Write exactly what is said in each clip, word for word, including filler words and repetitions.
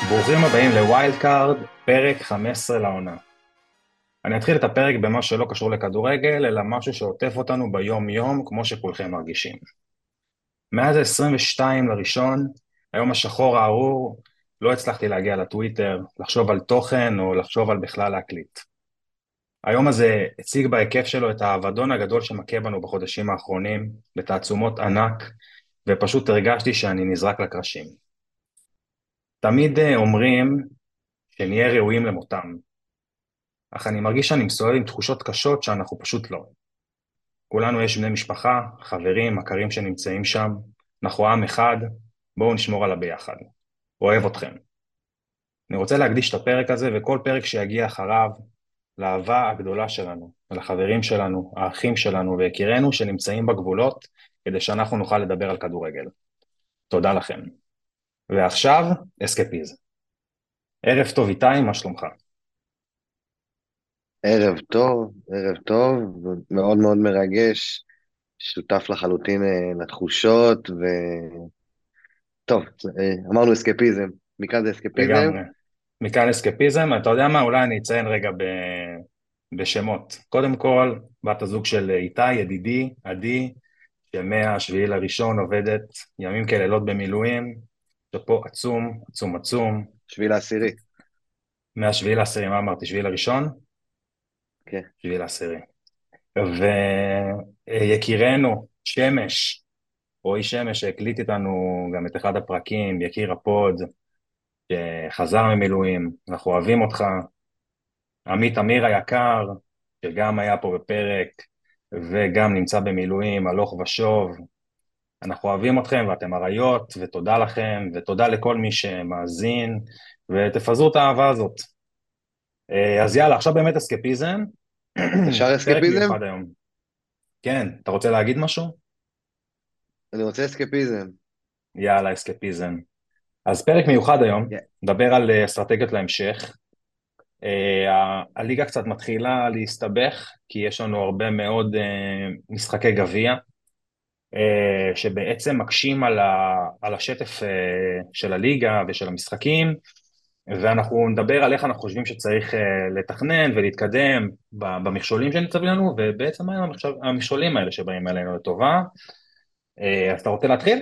ברוכים הבאים לווילד קארד, פרק חמש עשרה לעונה. אני אתחיל את הפרק במה שלא קשור לכדורגל, אלא משהו שעוטף אותנו ביום-יום, כמו שכולכם מרגישים. מאז ה-עשרים ושתיים לראשון, היום השחור הארור, לא הצלחתי להגיע לטוויטר, לחשוב על תוכן או לחשוב על בכלל להקליט. היום הזה הציג בהיקף שלו את האבדון הגדול שמכה בנו בחודשים האחרונים, בתעצומות ענק, ופשוט הרגשתי שאני נזרק לקרשים. תמיד אה, אומרים שנהיה ראויים למותם. אך אני מרגיש שאני מסתובב עם תחושות קשות שאנחנו פשוט לא. כולנו יש בני משפחה, חברים, מכרים שנמצאים שם. אנחנו עם אחד, בואו נשמור על הביחד. אוהב אתכם. אני רוצה להקדיש את הפרק הזה וכל פרק שיגיע אחריו לאהבה הגדולה שלנו, לחברים שלנו, האחים שלנו ויקירינו שנמצאים בגבולות, כדי שאנחנו נוכל לדבר על כדורגל. תודה לכם. ועכשיו, אסקפיזם. ערב טוב איתי, מה שלומך? ערב טוב, ערב טוב, מאוד מאוד מרגש, שותף לחלוטין אה, לתחושות, וטוב, אה, אמרנו אסקפיזם, מכאן זה אסקפיזם, לגמרי. מכאן אסקפיזם, אתה יודע מה? אולי אני אציין רגע ב... בשמות. קודם כל, בת הזוג של איתי, ידידי, עדי, שמהשביעי לראשון עובדת ימים כלילות במילואים, שפה עצום, עצום, עצום. שביל העשירי, מהשביעי לעשירי, מה אמרתי? שביעי לראשון? כן, שביעי לעשירי. ויקירנו, שמש, רועי שמש, שהקליט איתנו גם את אחד הפרקים, יקיר הפוד, שחזר ממילואים, אנחנו אוהבים אותך. עמית אמיר היקר, שגם היה פה בפרק, וגם נמצא במילואים, הלוך ושוב. אנחנו אוהבים אתכם ואתם אריות, ותודה לכם, ותודה לכל מי שמאזין, ותפזרו את האהבה הזאת. אה, אז יאללה, עכשיו באמת אסקפיזם, ישר פרק אסקפיזם? מיוחד היום. כן, אתה רוצה להגיד משהו? אני רוצה אסקפיזם. יאללה, אסקפיזם. אז פרק מיוחד היום, יא- נדבר על אה, אסטרטגיות להמשך. אה, ה- הליגה קצת מתחילה להסתבך, כי יש לנו הרבה מאוד אה, משחקי גביע, אה, שבעצם מקשים על ה, על השטף אה, של הליגה ושל המשחקים, ואנחנו נדבר על איך אנחנו חושבים שצריך אה, לתכנן ולהתקדם ב- במכשולים שניצבים לנו, ובעצם מה הם המכשול- המכשולים האלה שבאים עלינו לטובה. אה, אז אתה רוצה להתחיל?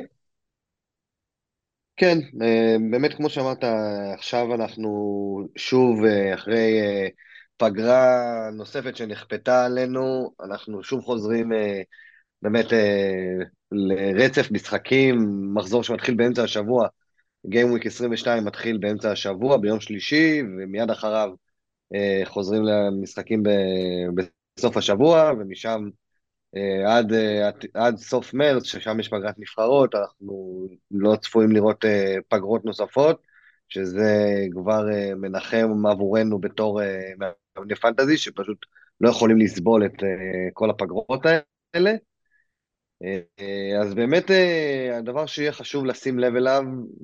כן, אה, באמת כמו שאמרת, עכשיו אנחנו שוב אה, אחרי אה, פגרה נוספת שנכפתה עלינו, אנחנו שוב חוזרים אה, באמת אה, לרצף משחקים, מחזור שמתחיל באמצע השבוע, Game Week עשרים ושתיים מתחיל באמצע השבוע, ביום שלישי, ומיד אחריו אה, חוזרים למשחקים ב- בסוף השבוע, ומשם אה, עד, אה, עד, עד סוף מרץ, ששם יש פגרת נבחרות, אנחנו לא צפויים לראות אה, פגרות נוספות, שזה כבר אה, מנחם עבורנו בתור אה, מאמני פנטזי, שפשוט לא יכולים לסבול את אה, כל הפגרות האלה. אה, אז באמת אה, הדבר שיהיה חשוב לשים לב אליו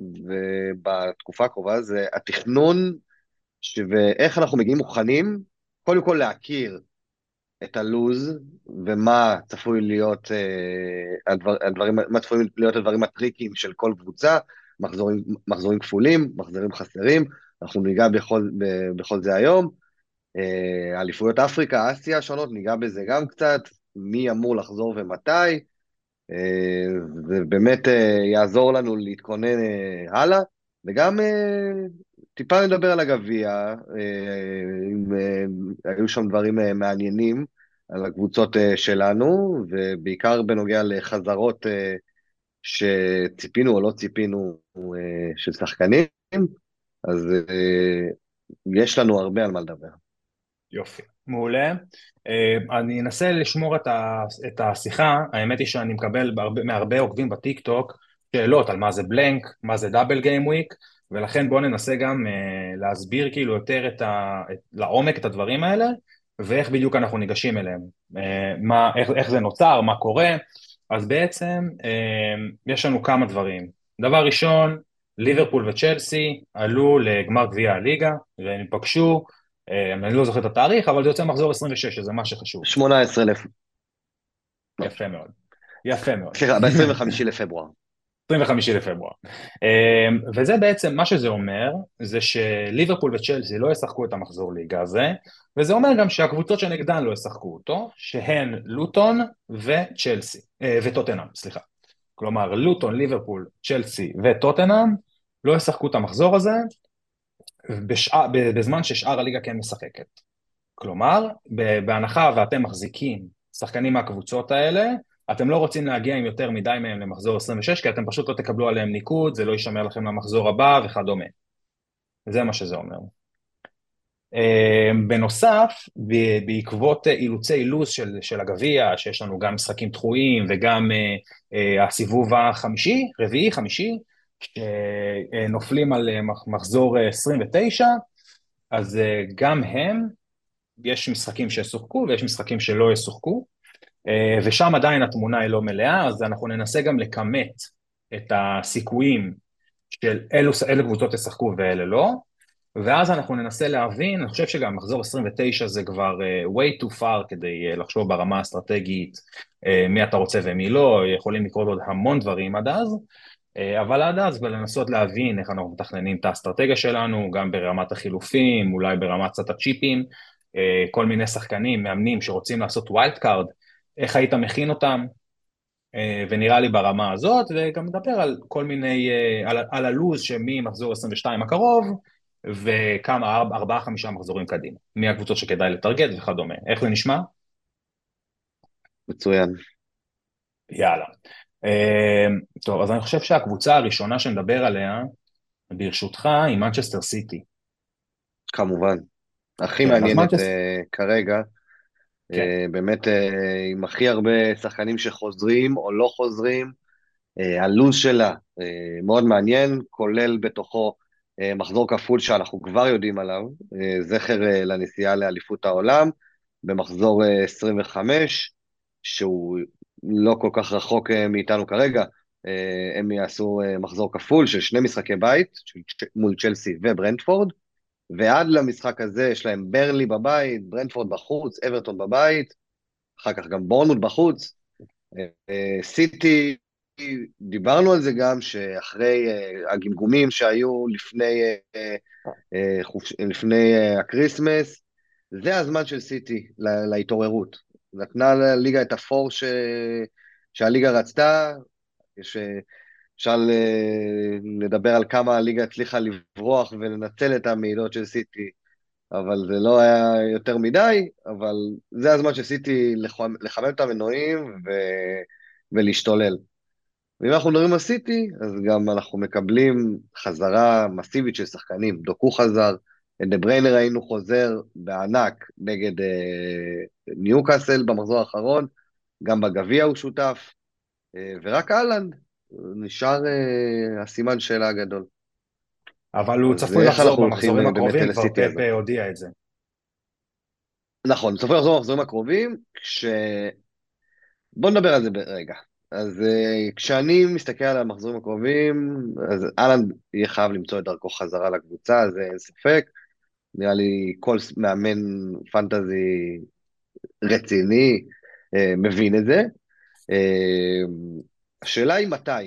בתקופה הקרובה זה התכנון ש- ואיך אנחנו מגיעים מוכנים, קודם כל להכיר את הלוז ומה צפוי להיות אה, הדבר, הדברים, מה צפויים להיות הדברים הטריקיים של כל קבוצה, מחזורים, מחזורים כפולים, מחזורים חסרים, אנחנו ניגע בכל, ב- בכל זה היום. אה, אליפויות אפריקה, אסיה השונות, ניגע בזה גם קצת, מי אמור לחזור ומתי. אה, זה באמת אה, יעזור לנו להתכונן אה, הלאה, וגם אה, טיפה נדבר על הגביע, אה, אם אה, היו שם דברים אה, מעניינים על הקבוצות אה, שלנו, ובעיקר בנוגע לחזרות אה, שציפינו או לא ציפינו אה, של שחקנים, אז אה, יש לנו הרבה על מה לדבר. יופי, מעולה. אה, אני אנסה לשמור את ה- את השיחה, האמת היא שאני מקבל בהרבה- מהרבה עוקבים בטיק טוק שאלות על מה זה בלנק, מה זה דאבל גיים וויק, ולכן בואו ננסה גם אה, להסביר כאילו יותר את ה, את, לעומק את הדברים האלה, ואיך בדיוק אנחנו ניגשים אליהם, אה, מה, איך, איך זה נוצר, מה קורה. אז בעצם אה, יש לנו כמה דברים. דבר ראשון, ליברפול וצ'לסי עלו לגמר גביע הליגה, והם פגשו, אה, אני לא זוכר את התאריך, אבל זה יוצא מחזור עשרים ושש, שזה מה שחשוב. שמונה עשרה, לפ... לא, יפה מאוד. יפה מאוד. סליחה, ב-עשרים וחמישה לפברואר. עשרים וחמישה לפברואר. אמ, וזה בעצם, מה שזה אומר, זה שליברפול וצ'לסי לא ישחקו את המחזור ליגה הזה, וזה אומר גם שהקבוצות שנגדן לא ישחקו אותו, שהן לוטון וצ'לסי, אה, וטוטנהאם, סליחה. כלומר, לוטון, ליברפול, צ'לסי וטוטנהאם לא ישחקו את המחזור הזה, בשע, בזמן ששאר הליגה כן משחקת. כלומר, בהנחה ואתם מחזיקים שחקנים מהקבוצות האלה, אתם לא רוצים להגיע עם יותר מדי מהם למחזור עשרים ושש, כי אתם פשוט לא תקבלו עליהם ניקוד, זה לא יישמר לכם למחזור הבא וכדומה. זה מה שזה אומר. בנוסף, בעקבות אילוצי לוז של, של הגביע, שיש לנו גם משחקים דחויים וגם הסיבוב החמישי, רביעי, חמישי, שנופלים על מחזור עשרים ותשע, אז גם הם, יש משחקים שישוחקו ויש משחקים שלא ישוחקו, ושם עדיין התמונה היא לא מלאה, אז אנחנו ננסה גם לכמת את הסיכויים של אילו, אילו קבוצות ישחקו ואלה לא, ואז אנחנו ננסה להבין, אני חושב שגם מחזור עשרים ותשע זה כבר uh, way too far כדי uh, לחשוב ברמה האסטרטגית uh, מי אתה רוצה ומי לא, יכולים לקרות עוד המון דברים עד אז, uh, אבל עד אז ולנסות להבין איך אנחנו מתכננים את האסטרטגיה שלנו, גם ברמת החילופים, אולי ברמת קצת הצ'יפים, uh, כל מיני שחקנים, מאמנים שרוצים לעשות ווילד קארד, איך היית מכין אותם, ונראה לי ברמה הזאת, וגם מדבר על כל מיני, על, על הלוז שממחזור עשרים ושתיים הקרוב, וכמה, ארבעה, חמישה מחזורים קדימה, מי הקבוצות שכדאי לטרגט וכדומה. איך זה נשמע? מצוין. יאללה. טוב, אז אני חושב שהקבוצה הראשונה שנדבר עליה, ברשותך, היא מנצ'סטר סיטי. כמובן. הכי כן, אז מעניינת מנצ'סטר... uh, כרגע, uh, כן. באמת uh, עם הכי הרבה שחקנים שחוזרים או לא חוזרים, uh, הלו"ז שלה uh, מאוד מעניין, כולל בתוכו uh, מחזור כפול שאנחנו כבר יודעים עליו, uh, זכר uh, לנסיעה לאליפות העולם, במחזור uh, עשרים וחמש, שהוא לא כל כך רחוק uh, מאיתנו כרגע, uh, הם יעשו uh, מחזור כפול של שני משחקי בית, של, מול צ'לסי וברנטפורד, ועד למשחק הזה יש להם ברלי בבית, ברנטפורד בחוץ, אברטון בבית, אחר כך גם בורנמוט בחוץ, סיטי, דיברנו על זה גם, שאחרי הגמגומים שהיו לפני, לפני הקריסמס, זה הזמן של סיטי להתעוררות. נתנה לליגה את הפור ש... שהליגה רצתה, יש... אפשר לדבר על כמה הליגה הצליחה לברוח ולנצל את המעידות של סיטי, אבל זה לא היה יותר מדי, אבל זה הזמן של סיטי לחמם את המנועים ו... ולהשתולל. ואם אנחנו מדברים על סיטי, אז גם אנחנו מקבלים חזרה מסיבית של שחקנים. דוקו חזר, דה בריינר ראינו חוזר בענק נגד אה, ניוקאסל במחזור האחרון, גם בגביע הוא שותף, אה, ורק אהלנד, נשאר uh, הסימן שאלה הגדול. אבל הוא אז צפוי איך לחזור אנחנו הולכים במחזורים uh, באמת הקרובים, כבר לסיטי הזאת? פפה הודיע את זה. נכון, צפוי לחזור במחזורים הקרובים, כש... בוא נדבר על זה ברגע. אז uh, כשאני מסתכל על המחזורים הקרובים, אז אהלנד יהיה חייב למצוא את דרכו חזרה לקבוצה, זה אין ספק. נראה לי כל מאמן פנטזי רציני uh, מבין את זה. Uh, השאלה היא מתי.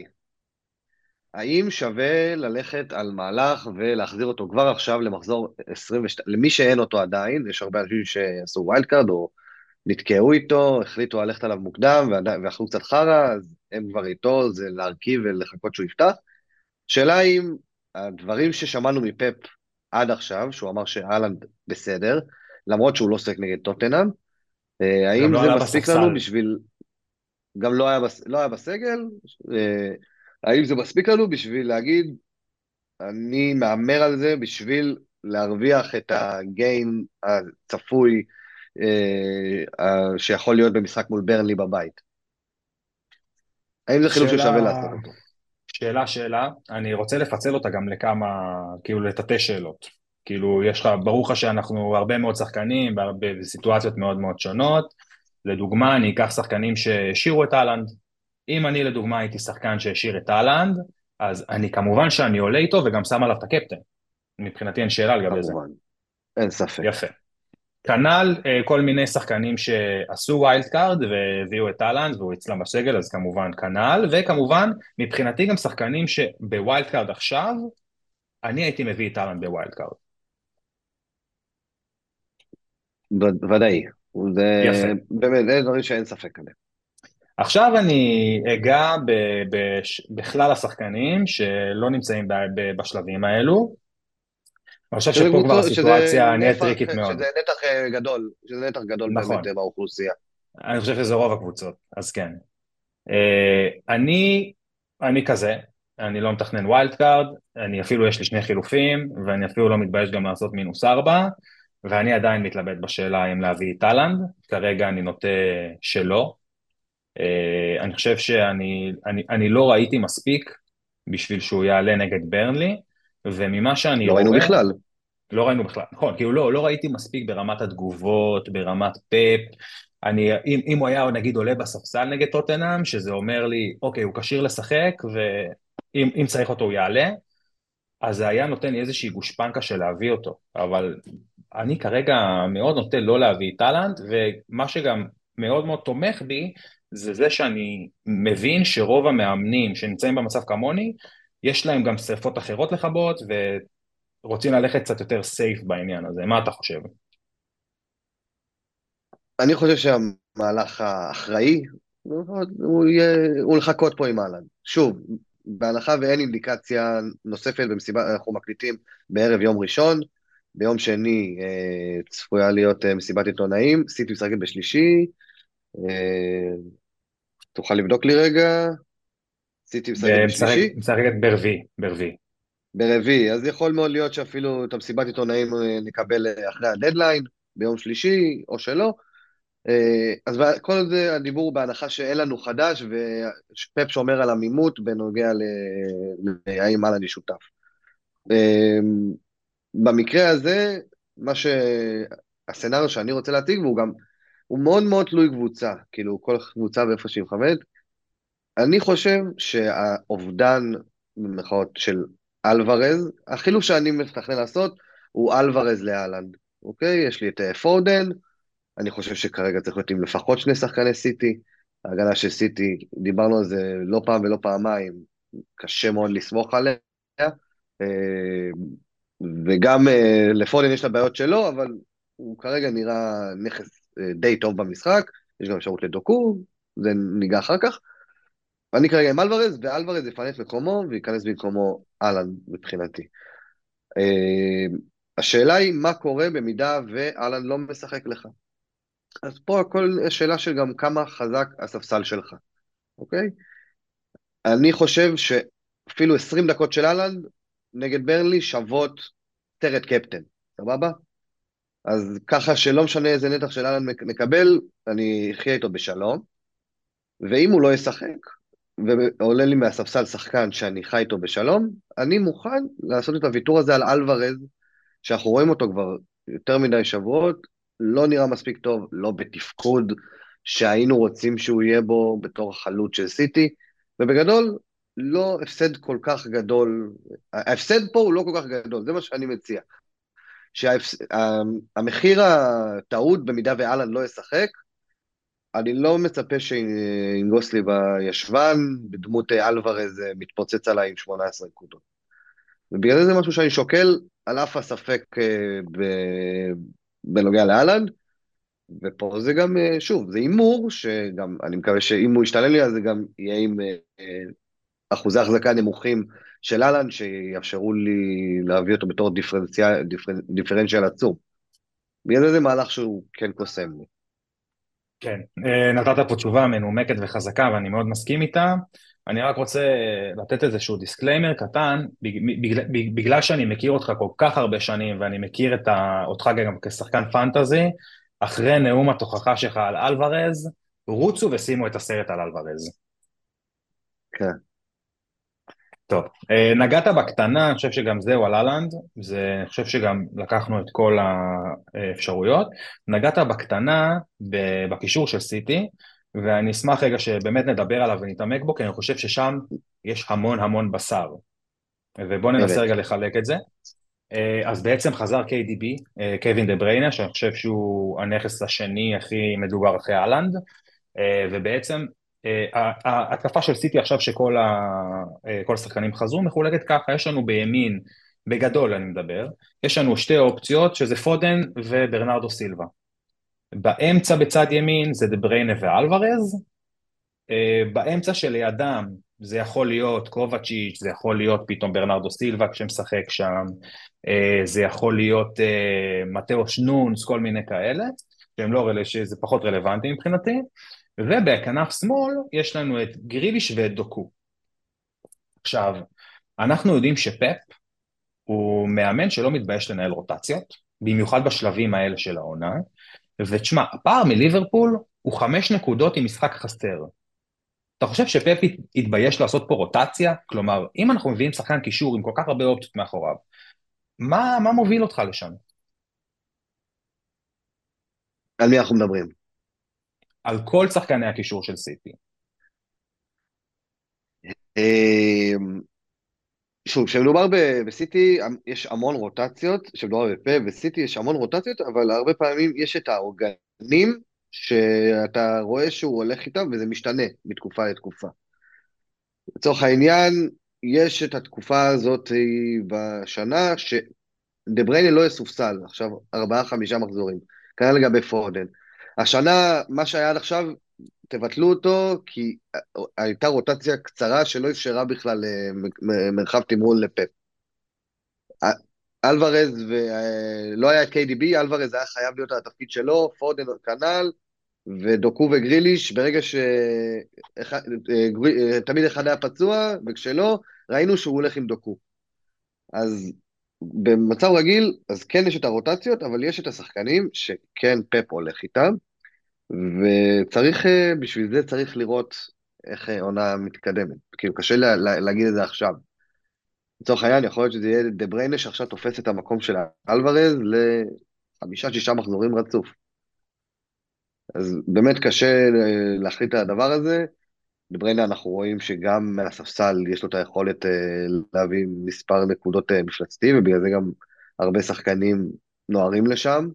האם שווה ללכת על מהלך ולהחזיר אותו כבר עכשיו למחזור עשרים ושתיים, למי שאין אותו עדיין, יש הרבה אנשים שעשו ווילד קארד או נתקעו איתו, החליטו ללכת עליו מוקדם ואכלו קצת חרא, אז הם כבר איתו, זה להרכיב ולחכות שהוא יפתח. שאלה אם הדברים ששמענו מפפ עד עכשיו, שהוא אמר שאלנד בסדר, למרות שהוא לא שחק נגד טוטנהאם, גם האם לא זה עלה מספיק לנו בספסל. בשביל, גם לא היה, בס... לא היה בסגל, האם זה מספיק לנו בשביל להגיד, אני מאמר על זה בשביל להרוויח את הגיין הצפוי אה, שיכול להיות במשחק מול ברנלי בבית. האם זה חילוף ששווה שאלה, לעשות אותו? שאלה, שאלה, אני רוצה לפצל אותה גם לכמה, כאילו לתתי שאלות. כאילו, יש לך, ברור לך שאנחנו הרבה מאוד שחקנים, בסיטואציות מאוד מאוד שונות. לדוגמה, אני אקח שחקנים שהשאירו את אהלנד. אם אני לדוגמה הייתי שחקן שהשאיר את אהלנד, אז אני כמובן שאני עולה איתו וגם שם עליו את הקפטן. מבחינתי אין שאלה לגבי זה. כמובן, אין ספק. יפה. כנ"ל אה, כל מיני שחקנים שעשו ווילד קארד והביאו את אהלנד והוא אצלם בסגל, אז כמובן כנ"ל, וכמובן מבחינתי גם שחקנים שבווילד קארד עכשיו, אני הייתי מביא את אהלנד בווילד קארד. ו- ודאי. זה יפה. באמת, זה דברים שאין ספק עליהם. עכשיו אני אגע ב, ב, בכלל השחקנים שלא נמצאים ב, ב, בשלבים האלו. אני חושב שזה שפה כבר קבוצות, שזה הסיטואציה נהיית נפח, טריקית מאוד. שזה נתח אה, גדול, שזה נתח גדול באמת נכון, אה, באוכלוסייה. אני חושב שזה רוב הקבוצות, אז כן. אה, אני, אני כזה, אני לא מתכנן ווילד קארד, אני אפילו יש לי שני חילופים, ואני אפילו לא מתבייש גם לעשות מינוס ארבע, ואני עדיין מתלבט בשאלה אם להביא את טלנד, כרגע אני נוטה שלא. אה, אני חושב שאני אני, אני לא ראיתי מספיק בשביל שהוא יעלה נגד ברנלי, וממה שאני לא ראינו רואה, בכלל. לא ראינו בכלל, נכון, כאילו לא, לא ראיתי מספיק ברמת התגובות, ברמת פאפ, אני, אם, אם הוא היה נגיד עולה בספסל נגד טוטנאם, שזה אומר לי, אוקיי, הוא כשיר לשחק, ואם אם צריך אותו הוא יעלה, אז זה היה נותן לי איזושהי גושפנקה של להביא אותו, אבל אני כרגע מאוד נוטה לא להביא את טאלנט, ומה שגם מאוד מאוד תומך בי, זה זה שאני מבין שרוב המאמנים שנמצאים במצב כמוני, יש להם גם שריפות אחרות לכבות, ורוצים ללכת קצת יותר סייף בעניין הזה. מה אתה חושב? אני חושב שהמהלך האחראי הוא יהיה, הוא לחכות פה עם אהלן. שוב, בהנחה ואין אינדיקציה נוספת במסיבה, אנחנו מקליטים בערב יום ראשון, ביום שני אה, צפויה להיות אה, מסיבת עיתונאים, סיטי משחקת בשלישי, אה, תוכל לבדוק לי רגע, סיטי משחקת משחק, בשלישי, משחקת ברביעי, ברביעי. ברביעי, אז יכול מאוד להיות שאפילו את המסיבת עיתונאים אה, נקבל אה, אחרי הדדליין, ביום שלישי, או שלא. אה, אז כל זה הדיבור הוא בהנחה שאין לנו חדש, ופפ שומר על עמימות בנוגע ל- להאם אהלן שותף. אה, במקרה הזה, מה שהסצנריו שאני רוצה להציג, והוא גם, הוא מאוד מאוד תלוי קבוצה, כאילו כל קבוצה ואיפה שהיא מכוונת, אני חושב שהאובדן, במירכאות, של אלוורז, החילוף שאני מתכנן לעשות, הוא אלוורז לאלנד, אוקיי? יש לי את אה, פודן, אני חושב שכרגע צריך להיות עם לפחות שני שחקני סיטי. ההגנה של סיטי, דיברנו על זה לא פעם ולא פעמיים, קשה מאוד לסמוך עליה. אה, וגם אה, לפודן יש את הבעיות שלו, אבל הוא כרגע נראה נכס אה, די טוב במשחק. יש גם אפשרות לדוקו, זה ניגע אחר כך. אני כרגע עם אלוורז, ואלוורז יפנה את מקומו וייכנס במקומו אהלן מבחינתי. אה, השאלה היא מה קורה במידה ואהלן לא משחק לך. אז פה הכל שאלה של גם כמה חזק הספסל שלך, אוקיי? אני חושב שאפילו עשרים דקות של אהלנד נגד ברנלי שוות סרט קפטן, סבבה? אז ככה שלא משנה איזה נתח של אהלנד נקבל, אני אחיה איתו בשלום, ואם הוא לא ישחק, ועולה לי מהספסל שחקן שאני חי איתו בשלום, אני מוכן לעשות את הוויתור הזה על אלוורז, שאנחנו רואים אותו כבר יותר מדי שבועות, לא נראה מספיק טוב, לא בתפקוד שהיינו רוצים שהוא יהיה בו בתור החלוץ של סיטי, ובגדול, לא הפסד כל כך גדול, ההפסד פה הוא לא כל כך גדול, זה מה שאני מציע, שהמחיר הטעות במידה ואלן לא ישחק, אני לא מצפה שאינגוסלי בישבן, בדמות אלוורז מתפוצץ עליי עם שמונה עשרה נקודות. ובגלל זה זה משהו שאני שוקל, על אף הספק אה, ב- בנוגע לאלנד, ופה זה גם, אה, שוב, זה הימור, שגם, אני מקווה שאם הוא ישתלם לי, אז זה גם יהיה עם אה, אה, אחוזי החזקה נמוכים של אלנד, שיאפשרו לי להביא אותו בתור דיפרנציאל, דיפר, דיפרנציאל עצום. בגלל זה זה מהלך שהוא כן קוסם לי. כן, אה, נתת פה תשובה מנומקת וחזקה ואני מאוד מסכים איתה. אני רק רוצה לתת איזשהו דיסקליימר קטן, בגלל, בגלל שאני מכיר אותך כל כך הרבה שנים ואני מכיר את ה, אותך גם כשחקן פנטזי, אחרי נאום התוכחה שלך על אלוורז, רוצו ושימו את הסרט על אלוורז. כן, טוב, אה, נגעת בקטנה, אני חושב שגם זהו על אהלנד, זה, אני חושב שגם לקחנו את כל האפשרויות. נגעת בקטנה ב- בקישור של סיטי, ואני אשמח רגע שבאמת נדבר עליו ונתעמק בו, כי אני חושב ששם יש המון המון בשר. ובואו ננסה אמת. רגע לחלק את זה. אה, אז בעצם חזר קיי די בי, אה, קווין דה בריינה, שאני חושב שהוא הנכס השני הכי מדובר אחרי אהלנד, אה, ובעצם אה, ה- ההתקפה של סיטי עכשיו שכל ה- אה, כל השחקנים חזרו מחולקת ככה, יש לנו בימין, בגדול אני מדבר, יש לנו שתי אופציות שזה פודן וברנרדו סילבה. באמצע בצד ימין זה דה בריינה ואלוורז, אה, באמצע שלידם זה יכול להיות קובצ'יץ', זה יכול להיות פתאום ברנרדו סילבה כשמשחק שם, אה, זה יכול להיות אה, מתאוש נונס, כל מיני כאלה, שהם לא, רל- שזה פחות רלוונטי מבחינתי, ובכנף שמאל יש לנו את גריליש ואת דוקו. עכשיו, אנחנו יודעים שפפ הוא מאמן שלא מתבייש לנהל רוטציות, במיוחד בשלבים האלה של העונה, ותשמע, הפער מליברפול הוא חמש נקודות עם משחק חסר. אתה חושב שפפ יתבייש לעשות פה רוטציה? כלומר, אם אנחנו מביאים שחקן קישור עם כל כך הרבה אופציות מאחוריו, מה, מה מוביל אותך לשם? על מי אנחנו מדברים? על כל שחקני הקישור של סיטי. אה, שוב, כשמדובר ב- בסיטי, יש המון רוטציות, כשמדובר בפה בסיטי יש המון רוטציות, אבל הרבה פעמים יש את האורגנים שאתה רואה שהוא הולך איתם, וזה משתנה מתקופה לתקופה. לצורך העניין, יש את התקופה הזאת בשנה שדה בריינה לא יסופסל, עכשיו ארבעה, חמישה מחזורים, כנראה לגבי פורדן. השנה, מה שהיה עד עכשיו, תבטלו אותו, כי הייתה רוטציה קצרה שלא אפשרה בכלל אה, מ- מרחב תמרון לפפ. אלוורז, ולא היה את קיי די בי, אלוורז היה חייב להיות על התפקיד שלו, פורדן כנ"ל, ודוקו וגריליש, ברגע ש... אחד- אה, גרי- אה, תמיד אחד היה פצוע, וכשלא, ראינו שהוא הולך עם דוקו. אז במצב רגיל, אז כן יש את הרוטציות, אבל יש את השחקנים שכן פפ הולך איתם, וצריך, אה, בשביל זה צריך לראות איך אה, עונה מתקדמת. כאילו, קשה לה, לה, להגיד את זה עכשיו. לצורך העניין, יכול להיות שזה יהיה דה בריינה שעכשיו תופס את המקום של אלוורז לחמישה-שישה מחזורים רצוף. אז באמת קשה אה, להחליט על הדבר הזה. דה בריינה אנחנו רואים שגם מהספסל יש לו את היכולת אה, להביא מספר נקודות אה, מפלצתי, ובגלל זה גם הרבה שחקנים נוהרים לשם.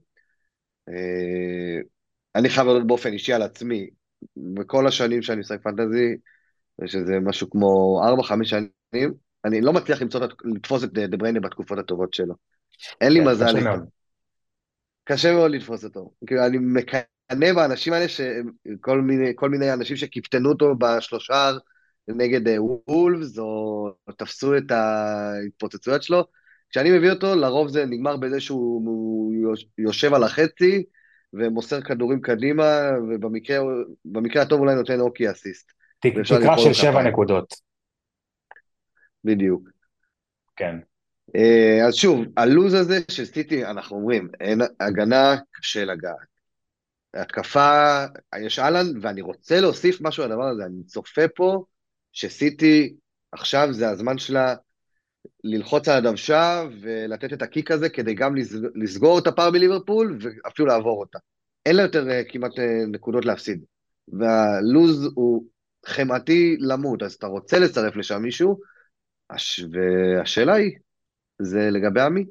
אה, אני חייב לדעת באופן אישי על עצמי, בכל השנים שאני משחק פנטזי, שזה משהו כמו ארבע חמש שנים, אני לא מצליח למצוא, את- לתפוס את דה בריינה בתקופות הטובות שלו. אין לי כן, מזל קשה איתו. מאוד. קשה מאוד לתפוס אותו. כאילו, אני מקנא באנשים האלה, שכל מיני, כל מיני אנשים שקיפטנו אותו בשלושה נגד אה, וולפס, או תפסו את ההתפוצצויות שלו. כשאני מביא אותו, לרוב זה נגמר בזה שהוא יוש- יושב על החצי, ומוסר כדורים קדימה, ובמקרה במקרה הטוב אולי נותן אוקי אסיסט. ת- ואפשר תקרה למחוא של לו שבע כפיים. נקודות. בדיוק. כן. אה, אז שוב, הלוז הזה של סיטי, אנחנו אומרים, אין הגנה, קשה לגעת. התקפה, יש אהלן, ואני רוצה להוסיף משהו על הדבר הזה, אני צופה פה שסיטי, עכשיו זה הזמן שלה ללחוץ על הדוושה ולתת את הקיק הזה כדי גם לסג- לסגור את הפער בליברפול ואפילו לעבור אותה. אין לה יותר אה, כמעט אה, נקודות להפסיד. והלוז הוא חמאתי למות, אז אתה רוצה לצרף לשם מישהו, הש... והשאלה היא, זה לגבי עמי.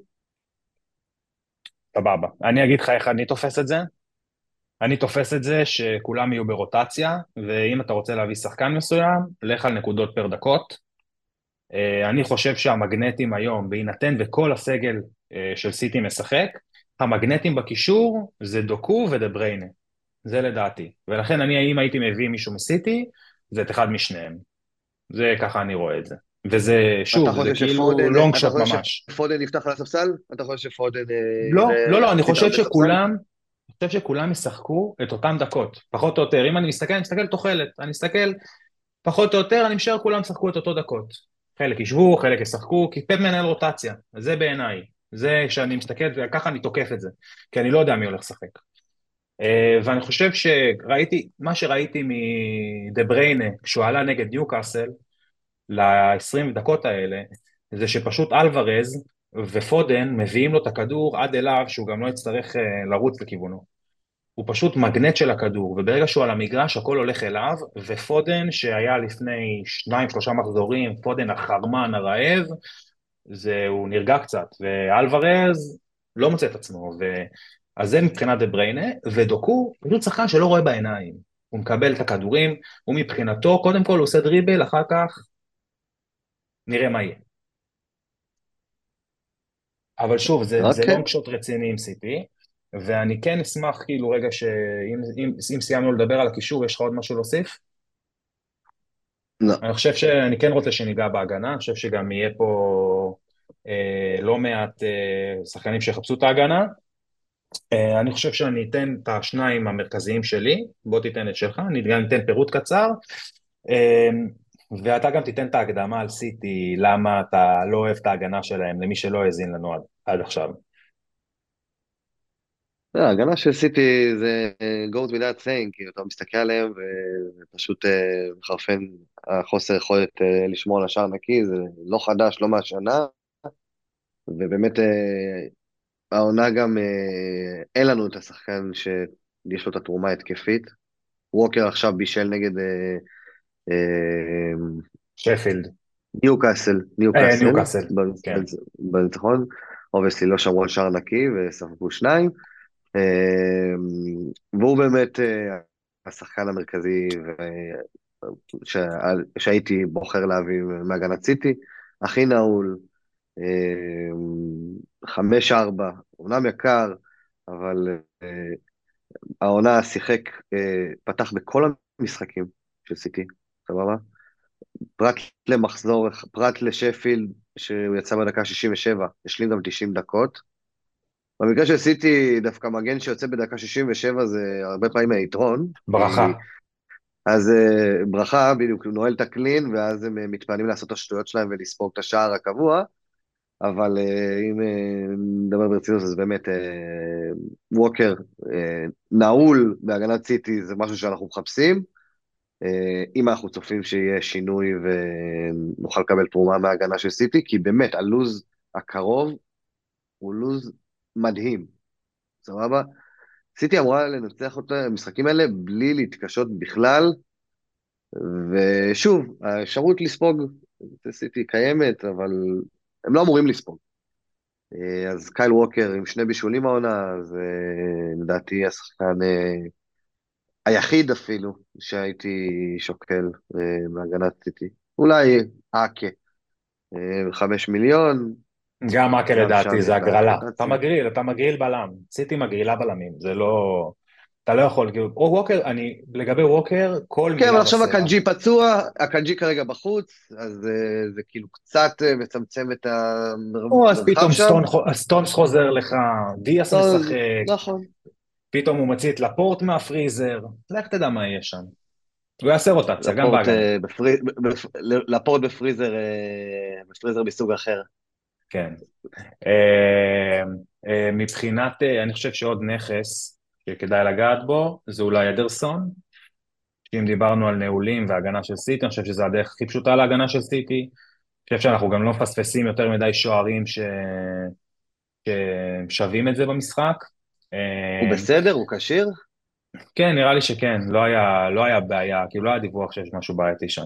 סבבה. אני אגיד לך איך אני תופס את זה. אני תופס את זה שכולם יהיו ברוטציה, ואם אתה רוצה להביא שחקן מסוים, לך על נקודות פר דקות. אה, אני חושב שהמגנטים היום, בהינתן וכל הסגל אה, של סיטי משחק, המגנטים בקישור זה דוקו ודה בריינה. זה לדעתי. ולכן אני, אם הייתי מביא מישהו מסיטי, זה את אחד משניהם. זה ככה אני רואה את זה. וזה, אתה שוב, זה חושב כאילו שפודן, לונג אתה שוט חושב ממש. שפודן יפתח על הספסל? אתה חושב שפודן אה, לא, לא, יראה לא, אני יחסית חושב הרבה ספסל? שכולם, אני חושב שכולם ישחקו את אותן דקות, פחות או יותר. אם אני מסתכל, אני מסתכל תוחלת, אני מסתכל פחות או יותר, אני משער כולם ישחקו את אותו דקות. חלק ישבו, חלק ישחקו, כי פפ מנהל רוטציה, זה בעיניי. זה כשאני מסתכל, וככה אני תוקף את זה, כי אני לא יודע מי הולך לשחק. אה, ואני חושב שראיתי, מה שראיתי מדה בריינה, כשהוא עלה נגד ניוקאסל, ל-עשרים דקות האלה, זה שפשוט אלוורז ופודן מביאים לו את הכדור עד אליו, שהוא גם לא יצטרך אה, לרוץ לכיוונו. הוא פשוט מגנט של הכדור, וברגע שהוא על המגרש הכל הולך אליו, ופודן שהיה לפני שניים שלושה מחזורים, פודן החרמן הרעב, זה, הוא נרגע קצת, ואלוורז לא מוצא את עצמו, ו... אז זה מבחינת דה בריינה, ודוקו, פשוט שחקן שלא רואה בעיניים. הוא מקבל את הכדורים, הוא מבחינתו, קודם כל הוא עושה דריבל, אחר כך נראה מה יהיה. אבל שוב, זה, זה אוקיי. לונג שוט רציני עם סיטי, ואני כן אשמח כאילו רגע שאם אם, אם סיימנו לדבר על הקישור, יש לך עוד משהו להוסיף? לא. אני חושב שאני כן רוצה שניגע בהגנה, אני חושב שגם יהיה פה אה, לא מעט אה, שחקנים שיחפשו את ההגנה. אה, אני חושב שאני אתן את השניים המרכזיים שלי, בוא תיתן את שלך, אני גם אתן פירוט קצר, אה, ואתה גם תיתן את ההקדמה על סיטי, למה אתה לא אוהב את ההגנה שלהם, למי שלא האזין לנו עד, עד עכשיו. לא, ההגנה של סיטי זה אה, goes without saying, כי אתה מסתכל עליהם ופשוט אה, מחרפן החוסר יכולת אה, לשמור על השער נקי, זה לא חדש, לא מהשנה, ובאמת אה, העונה גם אה, אין לנו את השחקן שיש לו את התרומה ההתקפית. ווקר עכשיו בישל נגד אה, אה, שפילד, ניוקאסל, אה, ניוקאסל, ניוקאסל, כן. בניצ- בניצחון, אובייסלי לא שמרו על שער נקי וספגו שניים. אה, והוא באמת אה, השחקן המרכזי ו- ש- שהייתי בוחר להביא מהגנת סיטי, הכי נעול, אה, חמש ארבע, אומנם יקר, אבל אה, העונה שיחק, אה, פתח בכל המשחקים של סיטי, סבבה? פרט למחזור, פרט לשפילד, שהוא יצא בדקה שישים ושבע, השלים גם תשעים דקות. במקרה של סיטי, דווקא מגן שיוצא בדקה שישים ושבע זה הרבה פעמים היתרון, ברכה. כי אז uh, ברכה, בדיוק, הוא נועל את הקלין, ואז הם uh, מתפנים לעשות את השטויות שלהם ולספוג את השער הקבוע, אבל uh, אם uh, נדבר ברצינות, אז באמת uh, ווקר uh, נעול בהגנת סיטי, זה משהו שאנחנו מחפשים. Uh, אם אנחנו צופים שיהיה שינוי ונוכל לקבל תרומה מההגנה של סיטי, כי באמת, הלוז הקרוב הוא לוז מדהים, סבבה? סיטי אמורה לנצח את המשחקים האלה בלי להתקשות בכלל, ושוב, האפשרות לספוג את סיטי קיימת, אבל הם לא אמורים לספוג. אה, אז קייל ווקר עם שני בישולים העונה, זה לדעתי השחקן אה, היחיד אפילו שהייתי שוקל אה, בהגנת סיטי. אולי אקה, אה, חמש מיליון, גם אקה גם לדעתי שם זה יש בעיית הגרלה. אתה רוטציה. מגריל, אתה מגריל בלם. סיטי מגרילה בלמים, זה לא... אתה לא יכול, כאילו, או ווקר, אני, לגבי ווקר, כל כן, אבל מילה עכשיו בסלע. הקנג'י פצוע, הקנג'י כרגע בחוץ, אז uh, זה כאילו קצת uh, מצמצם את או, אז המרחב פתאום שם. סטון, סטונס חוזר לך, דיאס לא, משחק, נכון. פתאום הוא מציא את לפורט מהפריזר, לך תדע מה יהיה שם. הוא יעשה רוטציה, גם לפורט, בהגנה. uh, בפרי, בפ, לפורט בפריזר, uh, בפריזר מסוג אחר. כן. אה, אה, מבחינת, אה, אני חושב שעוד נכס שכדאי לגעת בו, זה אולי אדרסון, שאם דיברנו על נעולים והגנה של סיטי, אני חושב שזו הדרך הכי פשוטה להגנה של סיטי. אני חושב שאנחנו גם לא מפספסים יותר מדי שוערים ש... ששווים את זה במשחק. הוא אה, בסדר? הוא כשיר? כן, נראה לי שכן, לא היה, לא היה בעיה, כאילו לא היה דיווח שיש משהו בעייתי שם.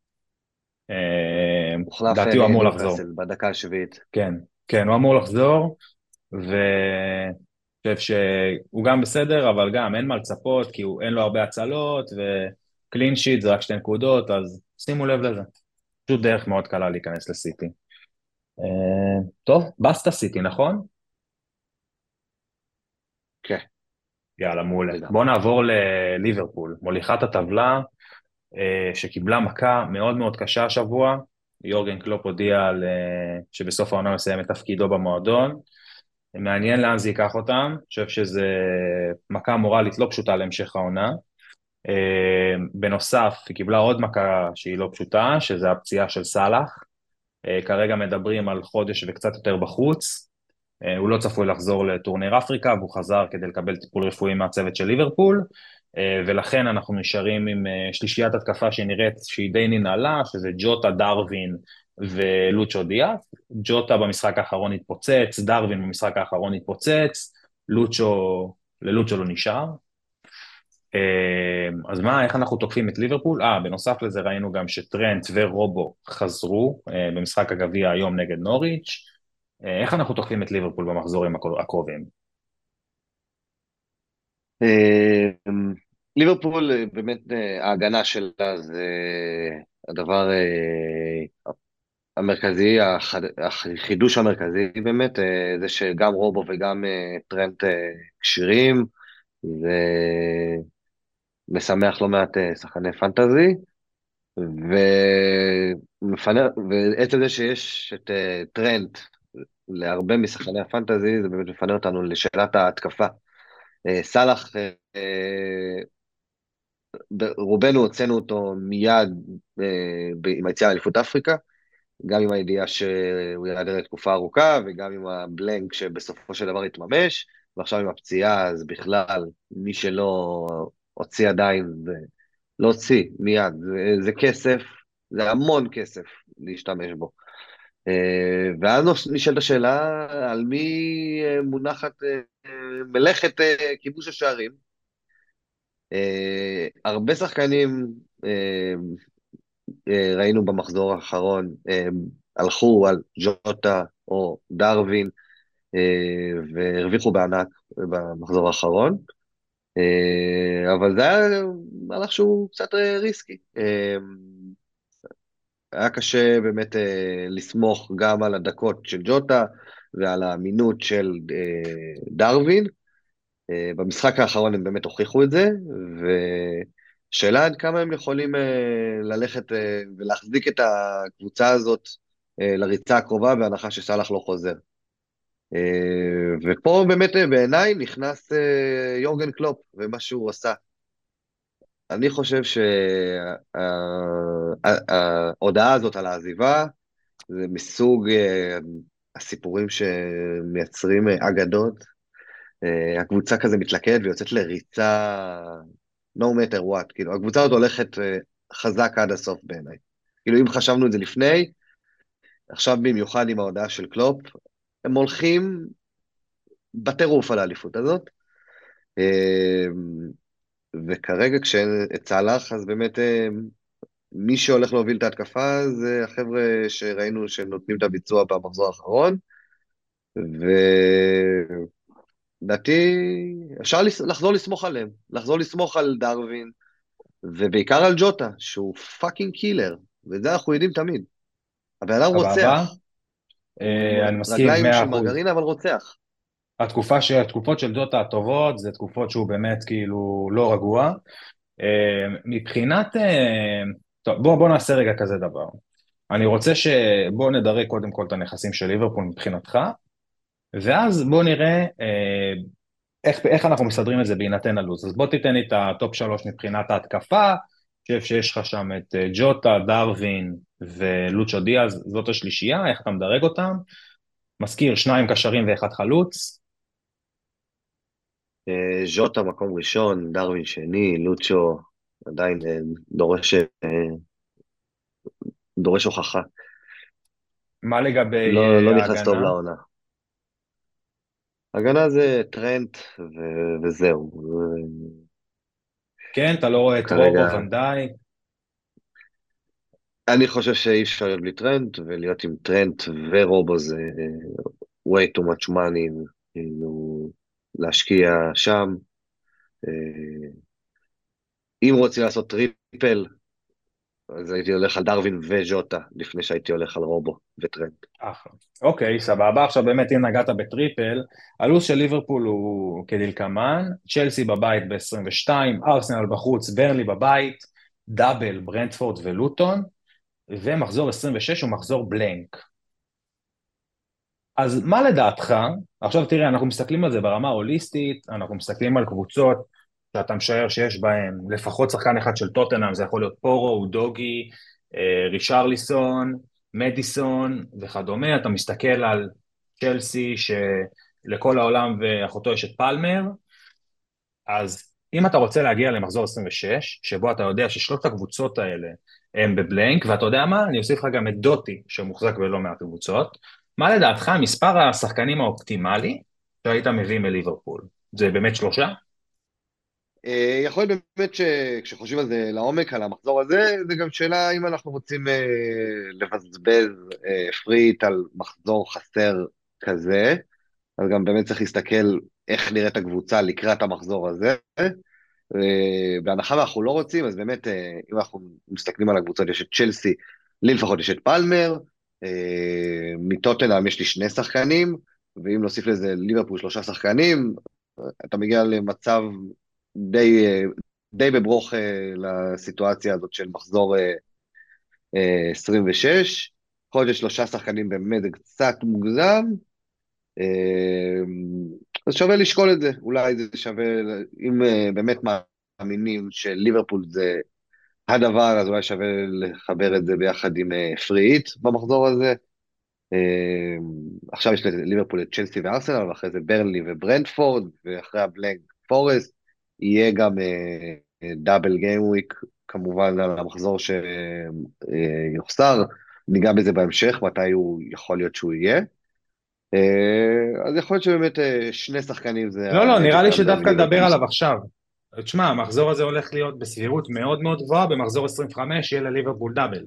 אה, הוחלף uh, לדעתי הוא אמור לחזור. לניוקאסל בדקה השביעית. כן, כן, הוא אמור לחזור, ואני חושב שהוא גם בסדר, אבל גם אין מה לצפות, כי הוא, אין לו הרבה הצלות, וקלין שיט זה רק שתי נקודות, אז שימו לב לזה. פשוט דרך מאוד קלה להיכנס לסיטי. אה, טוב, בסטה סיטי, נכון? כן, יאללה, מעולה. לגמרי. בואו נעבור לליברפול, מוליכת הטבלה, אה, שקיבלה מכה מאוד מאוד קשה השבוע. יורגן קלופ הודיע על, אה, שבסוף העונה מסיים את תפקידו במועדון. מעניין לאן זה ייקח אותם, אני חושב שזו מכה מורלית לא פשוטה להמשך העונה. אה, בנוסף, היא קיבלה עוד מכה שהיא לא פשוטה, שזה הפציעה של סאלח. אה, כרגע מדברים על חודש וקצת יותר בחוץ. אה, הוא לא צפוי לחזור לטורניר אפריקה, והוא חזר כדי לקבל טיפול רפואי מהצוות של ליברפול, אה, ולכן אנחנו נשארים עם אה, שלישיית התקפה שנראית שהיא די ננעלה, שזה ג'וטה, דרווין ולוצ'ו דיאס. ג'וטה במשחק האחרון התפוצץ, דרווין במשחק האחרון התפוצץ, לוצ'ו, ללוצ'ו לא נשאר. אה, אז מה, איך אנחנו תוקפים את ליברפול? אה, בנוסף לזה ראינו גם שטרנט ורובו חזרו אה, במשחק הגביע היום נגד נוריץ'. אה, איך אנחנו תוקפים את ליברפול במחזורים הקר- הקרובים? אה, ליברפול, אה, באמת, אה, ההגנה שלה זה הדבר אה, המרכזי, החד- החידוש המרכזי באמת, אה, זה שגם רובו וגם אה, טרנט אה, כשירים, זה משמח לא מעט אה, שחקני פנטזי, ומפנה- ועצם זה שיש את אה, טרנט להרבה משחקני הפנטזי, זה באמת מפנה אותנו לשאלת ההתקפה. אה, סאלח, אה, אה, רובנו הוצאנו אותו מיד אה, ב- עם היציאה לאליפות אפריקה, גם עם הידיעה שהוא ייעדר לתקופה ארוכה, וגם עם הבלנק שבסופו של דבר התממש, ועכשיו עם הפציעה, אז בכלל, מי שלא הוציא עדיין, זה לא הוציא מיד, זה, זה כסף, זה המון כסף להשתמש בו. אה, ואז נשאלת השאלה, על מי אה, מונחת אה, מלאכת אה, כיבוש השערים? אה, הרבה שחקנים אה, אה, ראינו במחזור האחרון, אה, הלכו על ג'וטה או דרווין, אה, והרוויחו בענק במחזור האחרון, אה, אבל זה היה מהלך שהוא קצת אה, ריסקי. אה, היה קשה באמת אה, לסמוך גם על הדקות של ג'וטה ועל האמינות של אה, דרווין. אה, במשחק האחרון הם באמת הוכיחו את זה, ושאלה עד כמה הם יכולים אה, ללכת אה, ולהחזיק את הקבוצה הזאת אה, לריצה הקרובה, בהנחה שסאלח לא חוזר. אה, ופה באמת אה, בעיניי נכנס אה, יורגן קלופ ומה שהוא עשה. אני חושב שההודעה הזאת על העזיבה זה מסוג אה, הסיפורים שמייצרים אה, אגדות. אה, הקבוצה כזה מתלכדת ויוצאת לריצה no matter what, כאילו, הקבוצה הזאת הולכת אה, חזק עד הסוף בעיניי. כאילו, אם חשבנו את זה לפני, עכשיו במיוחד עם ההודעה של קלופ, הם הולכים בטירוף על האליפות הזאת, אה, וכרגע כשצלח, אז באמת אה, מי שהולך להוביל את ההתקפה זה החבר'ה שראינו שהם נותנים את הביצוע במחזור האחרון, ולדעתי אפשר לס- לחזור לסמוך עליהם, לחזור לסמוך על דרווין, ובעיקר על ג'וטה, שהוא פאקינג קילר, וזה אנחנו יודעים תמיד. הבן אדם סבבה? רוצח, הוא עם אה, אני מסכים רגליים של מאה אחוז. מרגרינה, אבל רוצח. התקופה ש... התקופות של דוטה הטובות זה תקופות שהוא באמת כאילו לא רגוע. אה, מבחינת... אה, טוב, בוא, בוא נעשה רגע כזה דבר. אני רוצה ש... בוא נדרג קודם כל את הנכסים של ליברפול מבחינתך, ואז בוא נראה אה, איך, איך אנחנו מסדרים את זה בהינתן הלו"ז. אז בוא תיתן לי את הטופ שלוש מבחינת ההתקפה, אני חושב שיש לך שם את אה, ג'וטה, דרווין ולוצ'ו דיאז, זאת השלישייה, איך אתה מדרג אותם? מזכיר, שניים קשרים ואחד חלוץ. אה, ז'וטה מקום ראשון, דרווין שני, לוצ'ו עדיין אה, דורש, אה, דורש הוכחה. מה לגבי לא, לא אה, נכנס טוב ההגנה? לעונה. הגנה זה טרנט ו- וזהו. כן, אתה לא רואה את רובו, כרגע, ונדאי. אני חושב שאי אפשר להיות בלי טרנט, ולהיות עם טרנט ורובו זה אה, way too much money, כאילו, להשקיע שם. אה, אם רוצים לעשות טריפל, אז הייתי הולך על דרווין וז'וטה, לפני שהייתי הולך על רובו וטרנט. אחלה. אוקיי, סבבה. עכשיו באמת, אם נגעת בטריפל, הלו"ז של ליברפול הוא כדלקמן, צ'לסי בבית ב-עשרים ושתיים, ארסנל בחוץ, ברנלי בבית, דאבל, ברנטפורד ולוטון, ומחזור עשרים ושש הוא מחזור בלנק. אז מה לדעתך, עכשיו תראה, אנחנו מסתכלים על זה ברמה הוליסטית, אנחנו מסתכלים על קבוצות שאתה משער שיש בהן לפחות שחקן אחד של טוטנהאם, זה יכול להיות פורו, דוגי, אה, רישרליסון, מדיסון וכדומה, אתה מסתכל על צ'לסי שלכל העולם ואחותו יש את פלמר, אז אם אתה רוצה להגיע למחזור עשרים ושש, שבו אתה יודע ששלושת הקבוצות האלה הם בבלנק, ואתה יודע מה, אני אוסיף לך גם את דוטי, שמוחזק בלא מעט קבוצות, מה לדעתך מספר השחקנים האופטימלי שהיית מביא מליברפול? זה באמת שלושה? אה, יכול להיות באמת שכשחושבים על זה לעומק, על המחזור הזה, זה גם שאלה אם אנחנו רוצים אה, לבזבז אה, פריט על מחזור חסר כזה, אז גם באמת צריך להסתכל איך נראית הקבוצה לקראת המחזור הזה. אה, בהנחה ואנחנו לא רוצים, אז באמת, אה, אם אנחנו מסתכלים על הקבוצות, יש את צ'לסי, לי לפחות יש את פלמר, אה, מטוטנהאם יש לי שני שחקנים, ואם נוסיף לזה ליברפול שלושה שחקנים, אתה מגיע למצב די, אה, די בברוך אה, לסיטואציה הזאת של מחזור אה, אה, עשרים ושש, יכול להיות ששלושה שחקנים באמת זה קצת מוגזם, אה, אז שווה לשקול את זה, אולי זה שווה, אם אה, באמת מאמינים שליברפול זה הדבר, אז אולי שווה לחבר את זה ביחד עם אה, פריט במחזור הזה. אה, עכשיו יש לליברפול את צ'לסי וארסנל, ואחרי זה ברנלי וברנדפורד, ואחרי הבלנק פורסט, יהיה גם אה, אה, דאבל גיים וויק, כמובן על המחזור שיוחסר, ניגע בזה בהמשך, מתי הוא יכול להיות שהוא יהיה. אה, אז יכול להיות שבאמת אה, שני שחקנים זה לא, לא, נראה לי המג'יק נאמבר שדווקא לדבר לליברפול. עליו עכשיו. תשמע, המחזור הזה הולך להיות בסבירות מאוד מאוד גבוהה, במחזור עשרים וחמש יהיה לליברפול דאבל.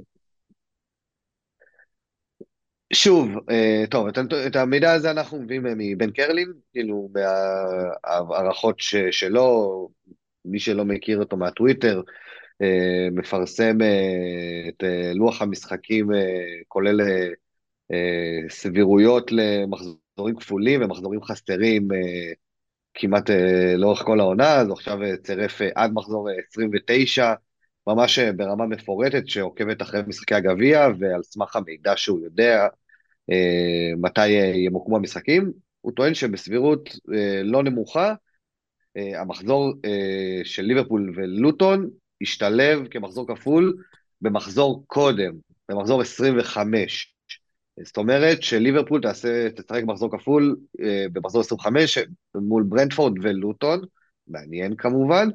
שוב, אה, טוב, את, את המידע הזה אנחנו מביאים אה, מבן קרלין, כאילו מההערכות ש, שלו, מי שלא מכיר אותו מהטוויטר, אה, מפרסם אה, את אה, לוח המשחקים, אה, כולל אה, אה, סבירויות למחזורים כפולים ומחזורים חסרים אה, כמעט אה, לאורך כל העונה, אז הוא עכשיו אה, צירף אה, עד מחזור אה, עשרים ותשע, ממש אה, ברמה מפורטת שעוקבת אחרי משחקי הגביע, ועל סמך המידע שהוא יודע, אה, מתי אה, ימוקמו המשחקים. הוא טוען שבסבירות אה, לא נמוכה, אה, המחזור אה, של ליברפול ולוטון השתלב כמחזור כפול במחזור קודם, במחזור עשרים וחמש. זאת אומרת שליברפול תעשה, תשחק מחזור כפול אה, במחזור עשרים וחמש מול ברנטפורד ולוטון, מעניין כמובן.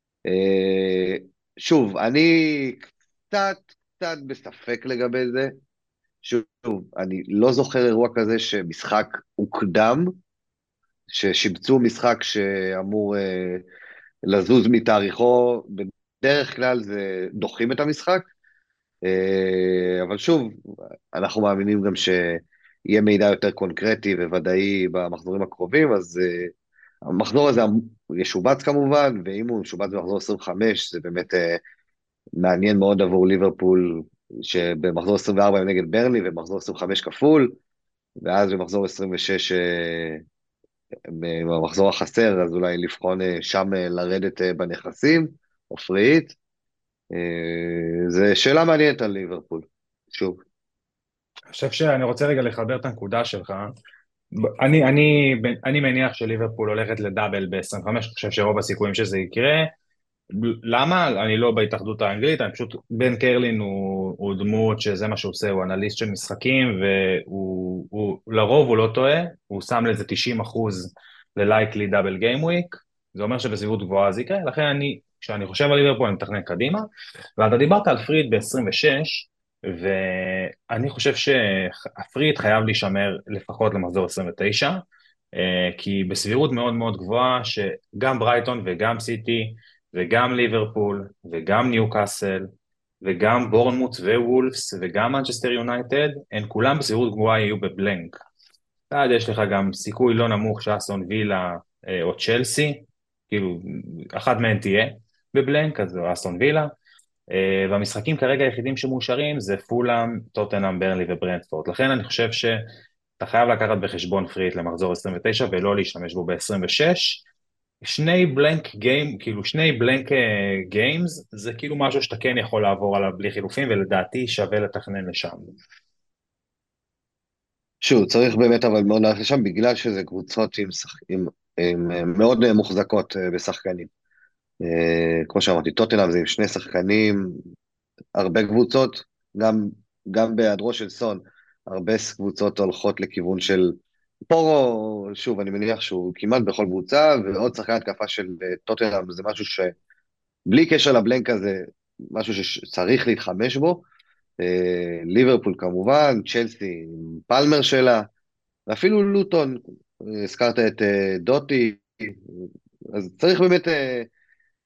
אה, שוב, אני קצת, קצת בספק לגבי זה. שוב, אני לא זוכר אירוע כזה שמשחק הוקדם, ששיבצו משחק שאמור אה, לזוז מתאריכו, בדרך כלל זה דוחים את המשחק, אה, אבל שוב, אנחנו מאמינים גם שיהיה מידע יותר קונקרטי וודאי במחזורים הקרובים, אז אה, המחזור הזה ישובץ כמובן, ואם הוא ישובץ במחזור עשרים וחמש, זה באמת אה, מעניין מאוד עבור ליברפול, שבמחזור עשרים וארבע הם נגד ברנלי, ובמחזור עשרים וחמש כפול, ואז במחזור עשרים ושש, אה, במחזור החסר, אז אולי לבחון אה, שם אה, לרדת אה, בנכסים, או פריט. אה, זה שאלה מעניינת על ליברפול, שוב. אני חושב שאני רוצה רגע לחבר את הנקודה שלך. אני, אני, אני מניח שליברפול הולכת לדאבל ב-עשרים וחמש, אני חושב שרוב הסיכויים שזה יקרה. למה? אני לא בהתאחדות האנגלית, אני פשוט, בן קרלין הוא, הוא דמות שזה מה שהוא עושה, הוא אנליסט של משחקים, והוא הוא, לרוב הוא לא טועה, הוא שם לזה תשעים אחוז ללייקלי דאבל גיים וויק, זה אומר שבסביבות גבוהה זה יקרה, לכן אני, כשאני חושב על ליברפול אני מתכנן קדימה, ואתה דיברת על פריד ב-עשרים ושש, ואני חושב שהפריד חייב להישמר לפחות למחזור עשרים ותשע, אה, כי בסבירות מאוד מאוד גבוהה שגם ברייטון וגם סיטי וגם ליברפול וגם ניוקאסל וגם בורנמוט ווולפס וגם מנצ'סטר יונייטד, הן כולם בסבירות גבוהה יהיו בבלנק. אז יש לך גם סיכוי לא נמוך שאסטון וילה אה, או צ'לסי, כאילו אחת מהן תהיה בבלנק, אז זו אסטון וילה. אה, והמשחקים כרגע היחידים שמאושרים זה פולאם, טוטנהאם, ברנלי וברנטפורד. לכן אני חושב שאתה חייב לקחת בחשבון פריט למחזור עשרים ותשע ולא להשתמש בו ב-עשרים ושש. שני בלנק גיים, כאילו שני בלנק גיימס, זה כאילו משהו שאתה כן יכול לעבור עליו בלי חילופים, ולדעתי שווה לתכנן לשם. שוב, צריך באמת אבל מאוד ללכת לשם, בגלל שזה קבוצות עם, שח... עם, עם, עם מאוד מוחזקות אה, בשחקנים. אה, כמו שאמרתי, טוטנהאם זה עם שני שחקנים, הרבה קבוצות, גם, גם בהיעדרו של סון, הרבה קבוצות הולכות לכיוון של פורו, שוב, אני מניח שהוא כמעט בכל קבוצה, ועוד שחקן התקפה של אה, טוטנהאם, זה משהו שבלי קשר לבלנק הזה, משהו שצריך להתחמש בו. אה, ליברפול כמובן, צ'לסי, פלמר שלה, ואפילו לוטון, אה, הזכרת את אה, דוטי, אז צריך באמת אה,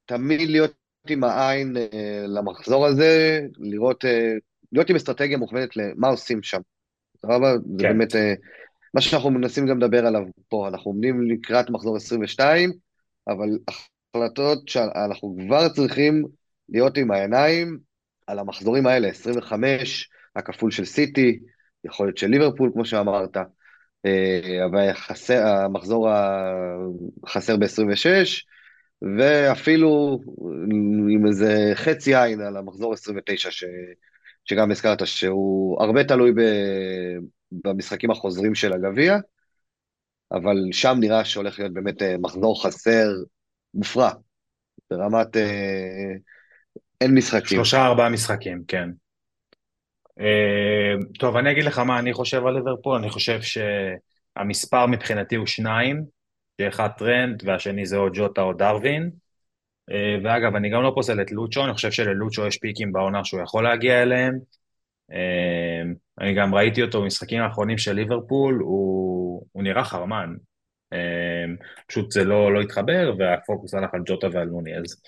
תמיד להיות עם העין אה, למחזור הזה, לראות, אה, להיות עם אסטרטגיה מוכוונת למה עושים שם. סבבה? זה כן. באמת אה, מה שאנחנו מנסים גם לדבר עליו פה. אנחנו עומדים לקראת מחזור עשרים ושתיים, אבל החלטות שאנחנו כבר צריכים להיות עם העיניים על המחזורים האלה, עשרים וחמש, הכפול של סיטי, יכול להיות של ליברפול, כמו שאמרת, אה, אבל חסר, המחזור החסר ב-עשרים ושש, ואפילו עם איזה חצי עין על המחזור עשרים ותשע, ש... שגם הזכרת, שהוא הרבה תלוי ב... במשחקים החוזרים של הגביע, אבל שם נראה שהולך להיות באמת אה, מחזור חסר מופרע, ברמת אה, אין משחקים. שלושה ארבעה משחקים, כן. אה, טוב, אני אגיד לך מה אני חושב על ליברפול. אני חושב שהמספר מבחינתי הוא שניים, שאחד טרנד והשני זה או ג'וטה או דרווין. אה, ואגב, אני גם לא פוסל את לוצ'ו, אני חושב שללוצ'ו יש פיקים בעונה שהוא יכול להגיע אליהם. אה, אני גם ראיתי אותו במשחקים האחרונים של ליברפול, הוא, הוא נראה חרמן. אה, פשוט זה לא, לא התחבר, והפוקוס הלך על ג'וטה ועל נוניז.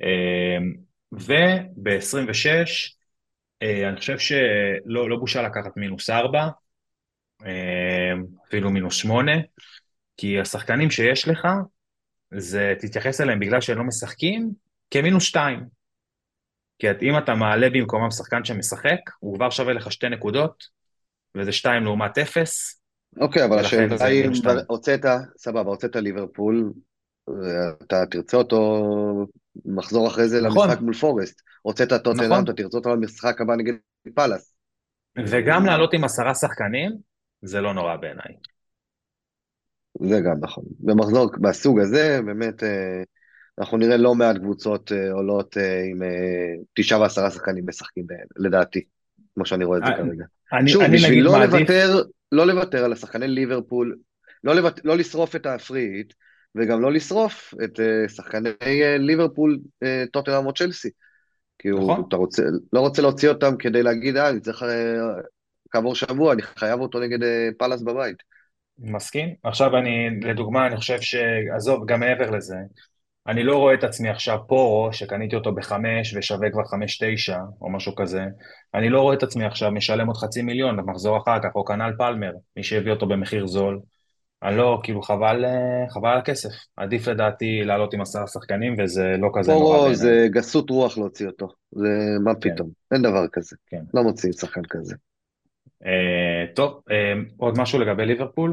וב-עשרים ושש, אני חושב שלא לא בושה לקחת מינוס ארבע, אה, אפילו מינוס שמונה, כי השחקנים שיש לך, זה תתייחס אליהם בגלל שהם לא משחקים, כמינוס שתיים. כי את- אם אתה מעלה במקומם שחקן שמשחק, הוא כבר שווה לך שתי נקודות, וזה שתיים לעומת אפס, אוקיי, אבל ולכן השאלה זה היא, מינוס שתיים. הוצאת, סבבה, הוצאת ליברפול, אתה תרצה אותו מחזור אחרי זה למשחק נכון, מול פורסט. הוצאת טוטנהאם, נכון. אתה תרצה אותו למשחק הבא נגד פאלאס. וגם לעלות עם עשרה שחקנים, זה לא נורא בעיניי. זה גם נכון. במחזור מהסוג הזה, באמת, אה, אנחנו נראה לא מעט קבוצות אה, עולות אה, עם אה, תשעה ועשרה שחקנים משחקים, ב- לדעתי, כמו שאני רואה את זה אה, כרגע. אני, שוב, אני בשביל נגיד לא מעדיף, לוותר, לא לוותר על השחקני ליברפול, לא, לוות, לא לשרוף את ההפריט, וגם לא לשרוף את אה, שחקני אה, ליברפול, אה, טוטנהאם או צ'לסי. כי הוא, נכון, אתה רוצה, לא רוצה להוציא אותם כדי להגיד, אה, אני צריך אה, כעבור שבוע, אני חייב אותו נגד אה, פאלאס בבית. מסכים. עכשיו אני, לדוגמה, אני חושב ש... עזוב, גם מעבר לזה, אני לא רואה את עצמי עכשיו פורו, שקניתי אותו בחמש ושווה כבר חמש תשע, או משהו כזה. אני לא רואה את עצמי עכשיו משלם עוד חצי מיליון למחזור אחר כך, או כנ"ל פלמר, מי שהביא אותו במחיר זול. אני לא, כאילו, חבל, אה, חבל על הכסף. עדיף לדעתי לעלות עם עשרה שחקנים, וזה לא כזה נורא פורו בעיניי. זה גסות רוח להוציא אותו, זה מה כן, פתאום, אין דבר כזה, כן. לא מוציאים שחקן כזה. אה, טוב, אה, עוד משהו לגבי ליברפול?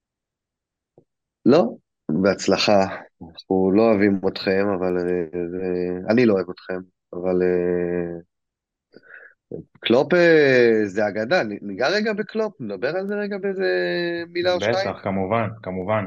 לא, בהצלחה, אנחנו לא אוהבים אתכם, אבל אה, זה- אני לא אוהב אתכם, אבל אה, קלופ אה, זה אגדה, נ- ניגע רגע בקלופ, נדבר על זה רגע באיזה מילה או שתיים. בטח, כמובן, כמובן.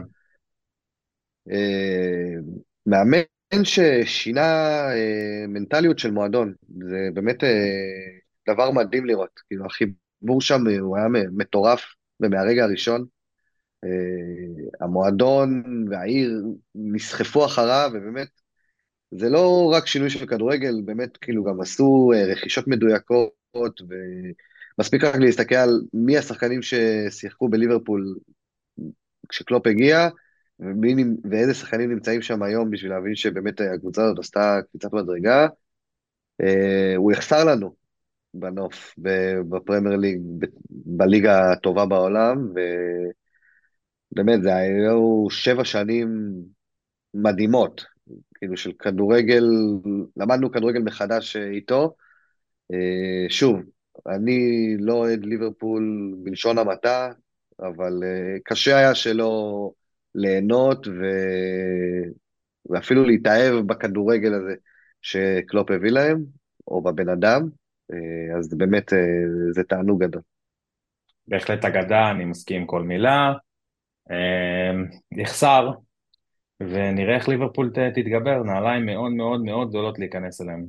אה, מאמן ששינה אה, מנטליות של מועדון, זה באמת אה, דבר מדהים לראות, כאילו החיבור שם אה, הוא היה מטורף, ומהרגע הראשון אה, המועדון והעיר נסחפו אחריו, ובאמת זה לא רק שינוי של כדורגל, באמת כאילו גם עשו אה, רכישות מדויקות, ומספיק רק להסתכל על מי השחקנים ששיחקו בליברפול כשקלופ הגיע, ומי, נמ- ואיזה שחקנים נמצאים שם היום בשביל להבין שבאמת אה, הקבוצה הזאת עשתה קפיצת מדרגה. אה, הוא יחסר לנו בנוף, ב- בפרמייר ליג, ב- בליגה הטובה בעולם, ובאמת זה היו שבע שנים מדהימות, כאילו של כדורגל, למדנו כדורגל מחדש אה, איתו. אה, שוב, אני לא אוהד ליברפול בלשון המעטה, אבל אה, קשה היה שלא ליהנות ו... ואפילו להתאהב בכדורגל הזה שקלופ הביא להם, או בבן אדם, אה, אז באמת אה, זה תענוג גדול. בהחלט אגדה, אני מסכים עם כל מילה. אה, יחסר, ונראה איך ליברפול ת- תתגבר, נעליים מאוד מאוד מאוד גדולות להיכנס אליהם.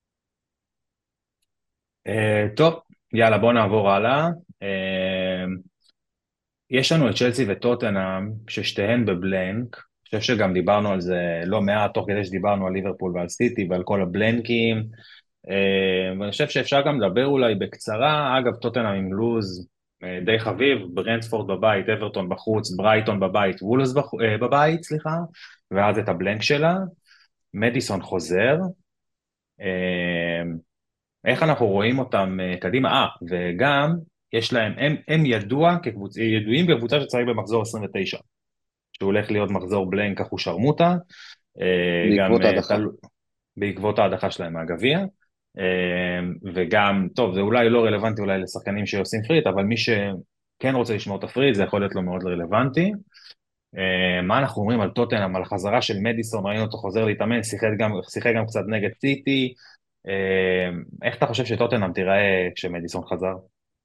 אה, טוב, יאללה, בואו נעבור הלאה. אה, יש לנו את צ'לסי וטוטנהאם, ששתיהן בבלנק. אני חושב שגם דיברנו על זה לא מעט, תוך כדי שדיברנו על ליברפול ועל סיטי ועל כל הבלנקים. אה, ואני חושב שאפשר גם לדבר אולי בקצרה. אגב, טוטנהאם עם לוז אה, די חביב, ברנדפורד בבית, אברטון בחוץ, ברייטון בבית, וולס בח... אה, בבית, סליחה, ואז את הבלנק שלה. מדיסון חוזר, אה, איך אנחנו רואים אותם אה, קדימה, אה, וגם יש להם, הם, הם ידוע כקבוצ... ידועים כקבוצה שצריך במחזור עשרים ותשע, שהוא הולך להיות מחזור בלנק אחושרמוטה, אה, גם בעקבות אה, ההדחה. תל... בעקבות ההדחה שלהם מהגביע, אה, וגם, טוב, זה אולי לא רלוונטי אולי לשחקנים שעושים פריט, אבל מי שכן רוצה לשמור את הפריט, זה יכול להיות לו מאוד רלוונטי. אה, מה אנחנו אומרים על טוטנהאם, על החזרה של מדיסון, ראינו אותו חוזר להתאמן, שיחק גם, שיחק גם קצת נגד סיטי, אה, איך אתה חושב שטוטנהאם תיראה כשמדיסון חזר?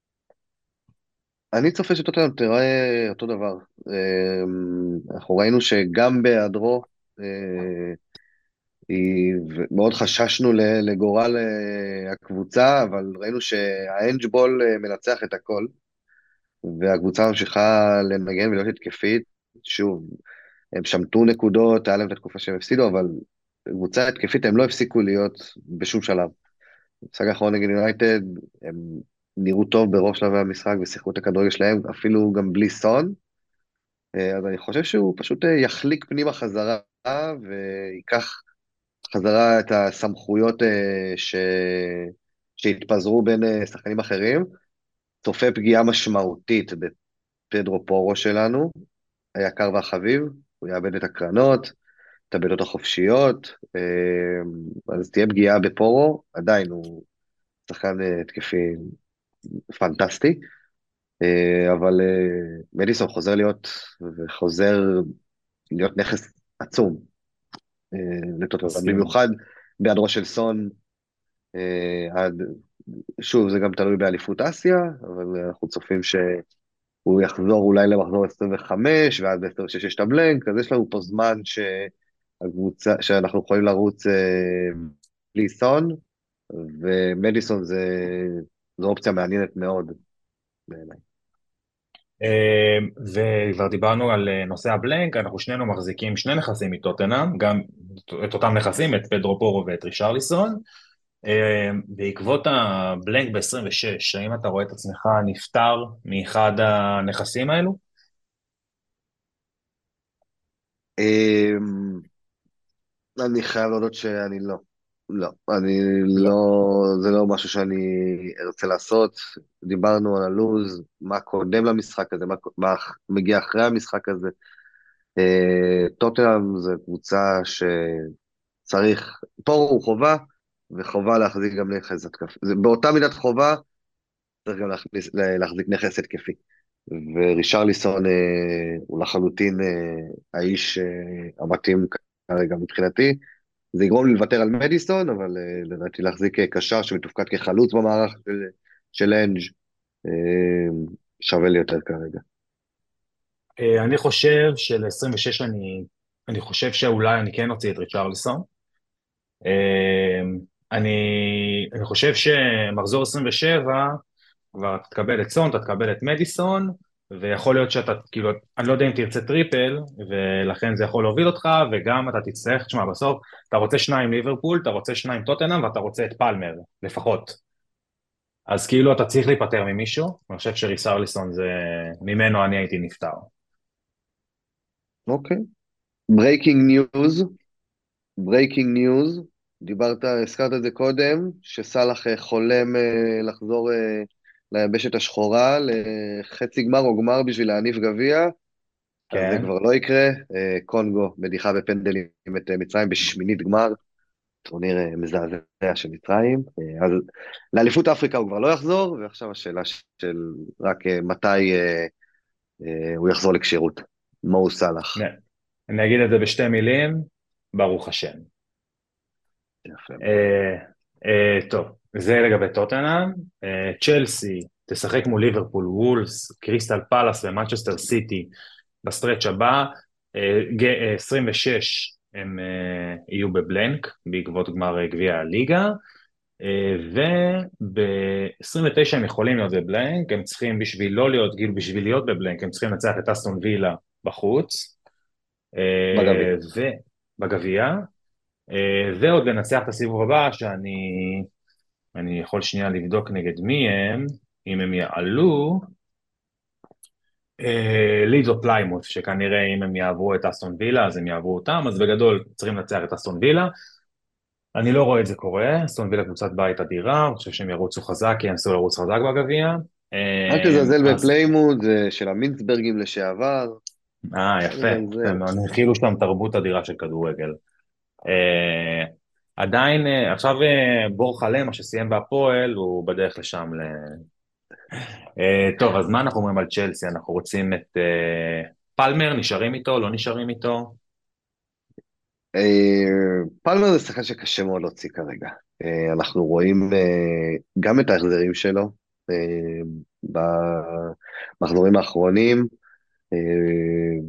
אני צופה שטוטנהאם תראה אותו דבר. אה, אנחנו ראינו שגם בהיעדרו, אה, היא- מאוד חששנו ל- לגורל אה, הקבוצה, אבל ראינו שהאנג'בול אה, מנצח את הכל, והקבוצה ממשיכה לנגן ולהיות התקפית. שוב, הם שמטו נקודות, היה להם את התקופה שהם הפסידו, אבל קבוצה התקפית הם לא הפסיקו להיות בשום שלב. במשחק האחרון נגד יונייטד, הם נראו טוב ברוב שלבי המשחק ושיחקו את הכדורגל שלהם, אפילו גם בלי סון. אה, אז אני חושב שהוא פשוט אה, יחליק פנימה חזרה, ויקח חזרה את הסמכויות אה, ש... שהתפזרו בין אה, שחקנים אחרים. צופה פגיעה משמעותית בפדרו פורו שלנו, היקר והחביב, הוא יאבד את הקרנות, את הבעיטות החופשיות, אה, אז תהיה פגיעה בפורו, עדיין הוא שחקן אה, התקפי פנטסטי, אה, אבל אה, מדיסון חוזר להיות, וחוזר להיות נכס עצום אה, לטוטנהאם, מסכים. במיוחד בהיעדרו של סון, אה, עד, שוב, זה גם תלוי באליפות אסיה, אבל אנחנו צופים שהוא יחזור אולי למחזור עשרים וחמש, ועד ב-עשרים ושש יש את הבלנק, אז יש לנו פה זמן שהקבוצה, שאנחנו יכולים לרוץ אה, בלי סון, ומדיסון זה, זו אופציה מעניינת מאוד בעיניי. אה, וכבר דיברנו על אה, נושא הבלנק, אנחנו שנינו מחזיקים שני נכסים מטוטנהאם, גם את אותם נכסים, את פדרו פורו ואת רישרליסון. אה, בעקבות הבלנק ב-עשרים ושש, האם אתה רואה את עצמך נפטר מאחד הנכסים האלו? אמ, אני חייב להודות שאני לא. לא, אני לא, לא. זה לא משהו שאני ארצה לעשות. דיברנו על הלוז, מה קודם למשחק הזה, מה, מה מגיע אחרי המשחק הזה. אה, טוטנהאם זה קבוצה שצריך, פה הוא חובה, וחובה להחזיק גם נכס התקפי. זה באותה מידת חובה, צריך גם להכניס, להחזיק נכס התקפי. ורישרליסון אה, הוא לחלוטין אה, האיש אה, המתאים כרגע מבחינתי. זה יגרום לי לוותר על מדיסון, אבל אה, לדעתי להחזיק אה, קשר שמתופקד כחלוץ במערך של, של אנג' אה, שווה לי יותר כרגע. אה, אני חושב של-עשרים ושש אני, אני חושב שאולי אני כן אוציא את ריצ'רליסון. אה, אני, אני חושב שמחזור עשרים ושבע, כבר אתה תקבל את סון, אתה תקבל את מדיסון, ויכול להיות שאתה, כאילו, אני לא יודע אם תרצה טריפל, ולכן זה יכול להוביל אותך, וגם אתה תצטרך, תשמע, בסוף, אתה רוצה שניים ליברפול, אתה רוצה שניים טוטנהאם, ואתה רוצה את פלמר, לפחות. אז כאילו אתה צריך להיפטר ממישהו, אני חושב שריסרליסון זה, ממנו אני הייתי נפטר. אוקיי. ברייקינג ניוז, ברייקינג ניוז, דיברת, הזכרת את זה קודם, שסאלח אה, חולם אה, לחזור אה, ליבשת השחורה, לחצי גמר או גמר בשביל להניף גביע, אז זה כן. כבר לא יקרה. אה, קונגו מדיחה בפנדלים את אה, מצרים בשמינית גמר, טורניר אה, מזעזע של מצרים, אה, אז לאליפות אפריקה הוא כבר לא יחזור, ועכשיו השאלה של רק אה, מתי אה, אה, הוא יחזור לכשירות, מו סאלח. נ- אני אגיד את זה בשתי מילים, ברוך השם. יפה מאוד. אה, אה, טוב, זה לגבי טוטנהאם. אה, צ'לסי תשחק מול ליברפול, וולס, קריסטל פלאס ומנצ'סטר סיטי בסטרץ' הבא. אה, ג- אה, עשרים ושש הם אה, יהיו בבלנק בעקבות גמר אה, גביע הליגה, וב-עשרים ותשע הם יכולים להיות בבלנק, הם צריכים בשביל לא להיות, כאילו בשביל להיות בבלנק, הם צריכים לנצח את אסטון וילה בחוץ, בגביע. אה, ובגביע, אה, ועוד לנצח את הסיבוב הבא, שאני אני יכול שנייה לבדוק נגד מי הם, אם הם יעלו, לידס או פליימוט, שכנראה אם הם יעברו את אסטון וילה, אז הם יעברו אותם, אז בגדול צריכים לנצח את אסטון וילה. אני לא רואה את זה קורה, אסטון וילה קבוצת בית אדירה, אני חושב שהם ירוצו חזק, כי הם ינסו לרוץ חזק בגביע. אל אה, תזלזל אז, בפליימוד, זה של המינסברגים לשעבר, אה, אל יפה, יפה, תזלזל. מאוד. הכילו שם תרבות אדירה של כדורגל. אה, עדיין, אה, עכשיו אה, בור חלמה שסיים בהפועל, הוא בדרך לשם. ל... אה, טוב, אז מה אנחנו אומרים על צ'לסי? אנחנו רוצים את אה, פלמר, נשארים איתו, לא נשארים איתו? אה, פלמר זה שחקן שקשה מאוד להוציא כרגע. אה, אנחנו רואים אה, גם את ההחזרים שלו אה, במחזורים האחרונים, אה,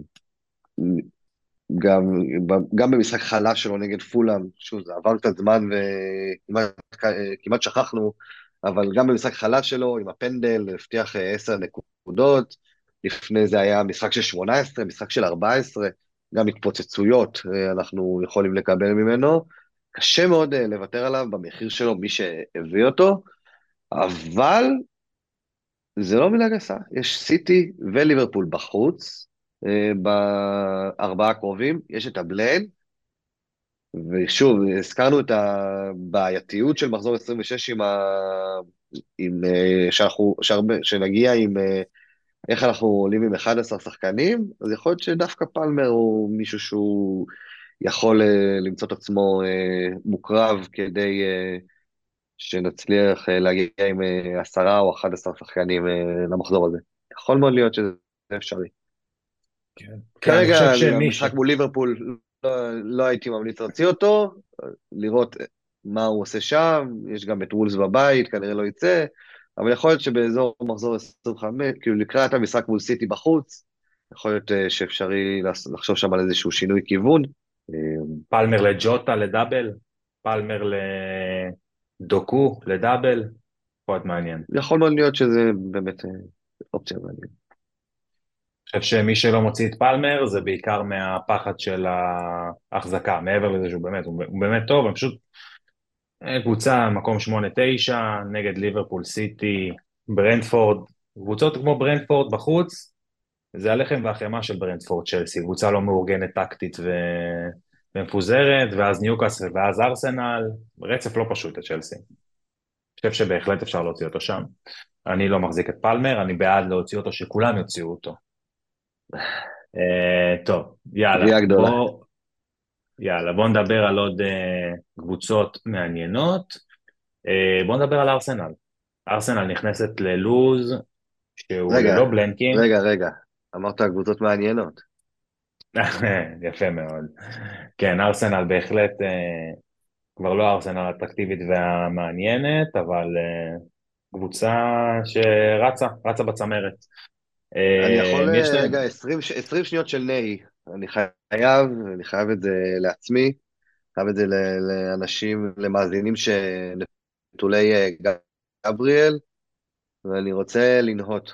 גם, גם במשחק חלש שלו נגד פולאם, שוב, זה עבר קצת זמן וכמעט כמעט שכחנו, אבל גם במשחק חלש שלו, עם הפנדל, הבטיח אה, עשר נקודות, לפני זה היה משחק של שמונה עשרה, משחק של ארבע עשרה, גם התפוצצויות אה, אנחנו יכולים לקבל ממנו, קשה מאוד אה, לוותר עליו במחיר שלו, מי שהביא אותו, אבל זה לא מילה גסה, יש סיטי וליברפול בחוץ, אה, בארבעה הקרובים, יש את הבלן, ושוב, הזכרנו את הבעייתיות של מחזור עשרים ושש עם ה... עם, אה, שאנחנו, שהרבה, שנגיע עם אה, איך אנחנו עולים עם אחד עשר שחקנים, אז יכול להיות שדווקא פלמר הוא מישהו שהוא יכול אה, למצוא את עצמו אה, מוקרב כדי אה, שנצליח אה, להגיע עם אה, עשרה או אחד עשר שחקנים אה, למחזור הזה. יכול מאוד להיות שזה אפשרי. כן. כן, אני חושב כרגע, שמי ש... המשחק מול ליברפול, לא, לא הייתי ממליץ להוציא אותו, לראות מה הוא עושה שם, יש גם את וולס בבית, כנראה לא יצא, אבל יכול להיות שבאזור מחזור עשרים וחמש, כאילו לקראת המשחק מול סיטי בחוץ, יכול להיות אה, שאפשרי לחשוב שם על איזשהו שינוי כיוון. אה, פלמר לג'וטה לדאבל, פלמר לדוקו לדאבל, מאוד מעניין. יכול מאוד להיות שזה באמת אה, אופציה מעניינת. אני חושב שמי שלא מוציא את פלמר זה בעיקר מהפחד של ההחזקה, מעבר לזה שהוא באמת, הוא הוא באמת טוב, הם פשוט אה, קבוצה מקום שמונה תשע נגד ליברפול סיטי, ברנדפורד, קבוצות כמו ברנדפורד בחוץ, זה הלחם והחמאה של ברנדפורד צ'לסי, קבוצה לא מאורגנת טקטית ו... ומפוזרת, ואז ניוקאסל ואז ארסנל, רצף לא פשוט לצ'לסי. אני חושב שבהחלט אפשר להוציא אותו שם. אני לא מחזיק את פלמר, אני בעד להוציא אותו, שכולם יוציאו אותו. Uh, טוב, יאללה, קביעה גדולה. בוא, יאללה, בוא נדבר על עוד uh, קבוצות מעניינות. Uh, בוא נדבר על ארסנל. ארסנל נכנסת ללוז שהוא רגע, ללא בלנקים. רגע, רגע, אמרת קבוצות מעניינות. יפה מאוד. כן, ארסנל בהחלט uh, כבר לא הארסנל האטרקטיבית והמעניינת, אבל uh, קבוצה שרצה, רצה בצמרת. אני יכול, Uh, יש אה, להם, רגע, עשרים, ש- עשרים שניות של נהי. אני חייב, אני חייב את זה לעצמי, חייב את זה ל- לאנשים, למאזינים שנטולי אה, גבריאל, ואני רוצה לנהות.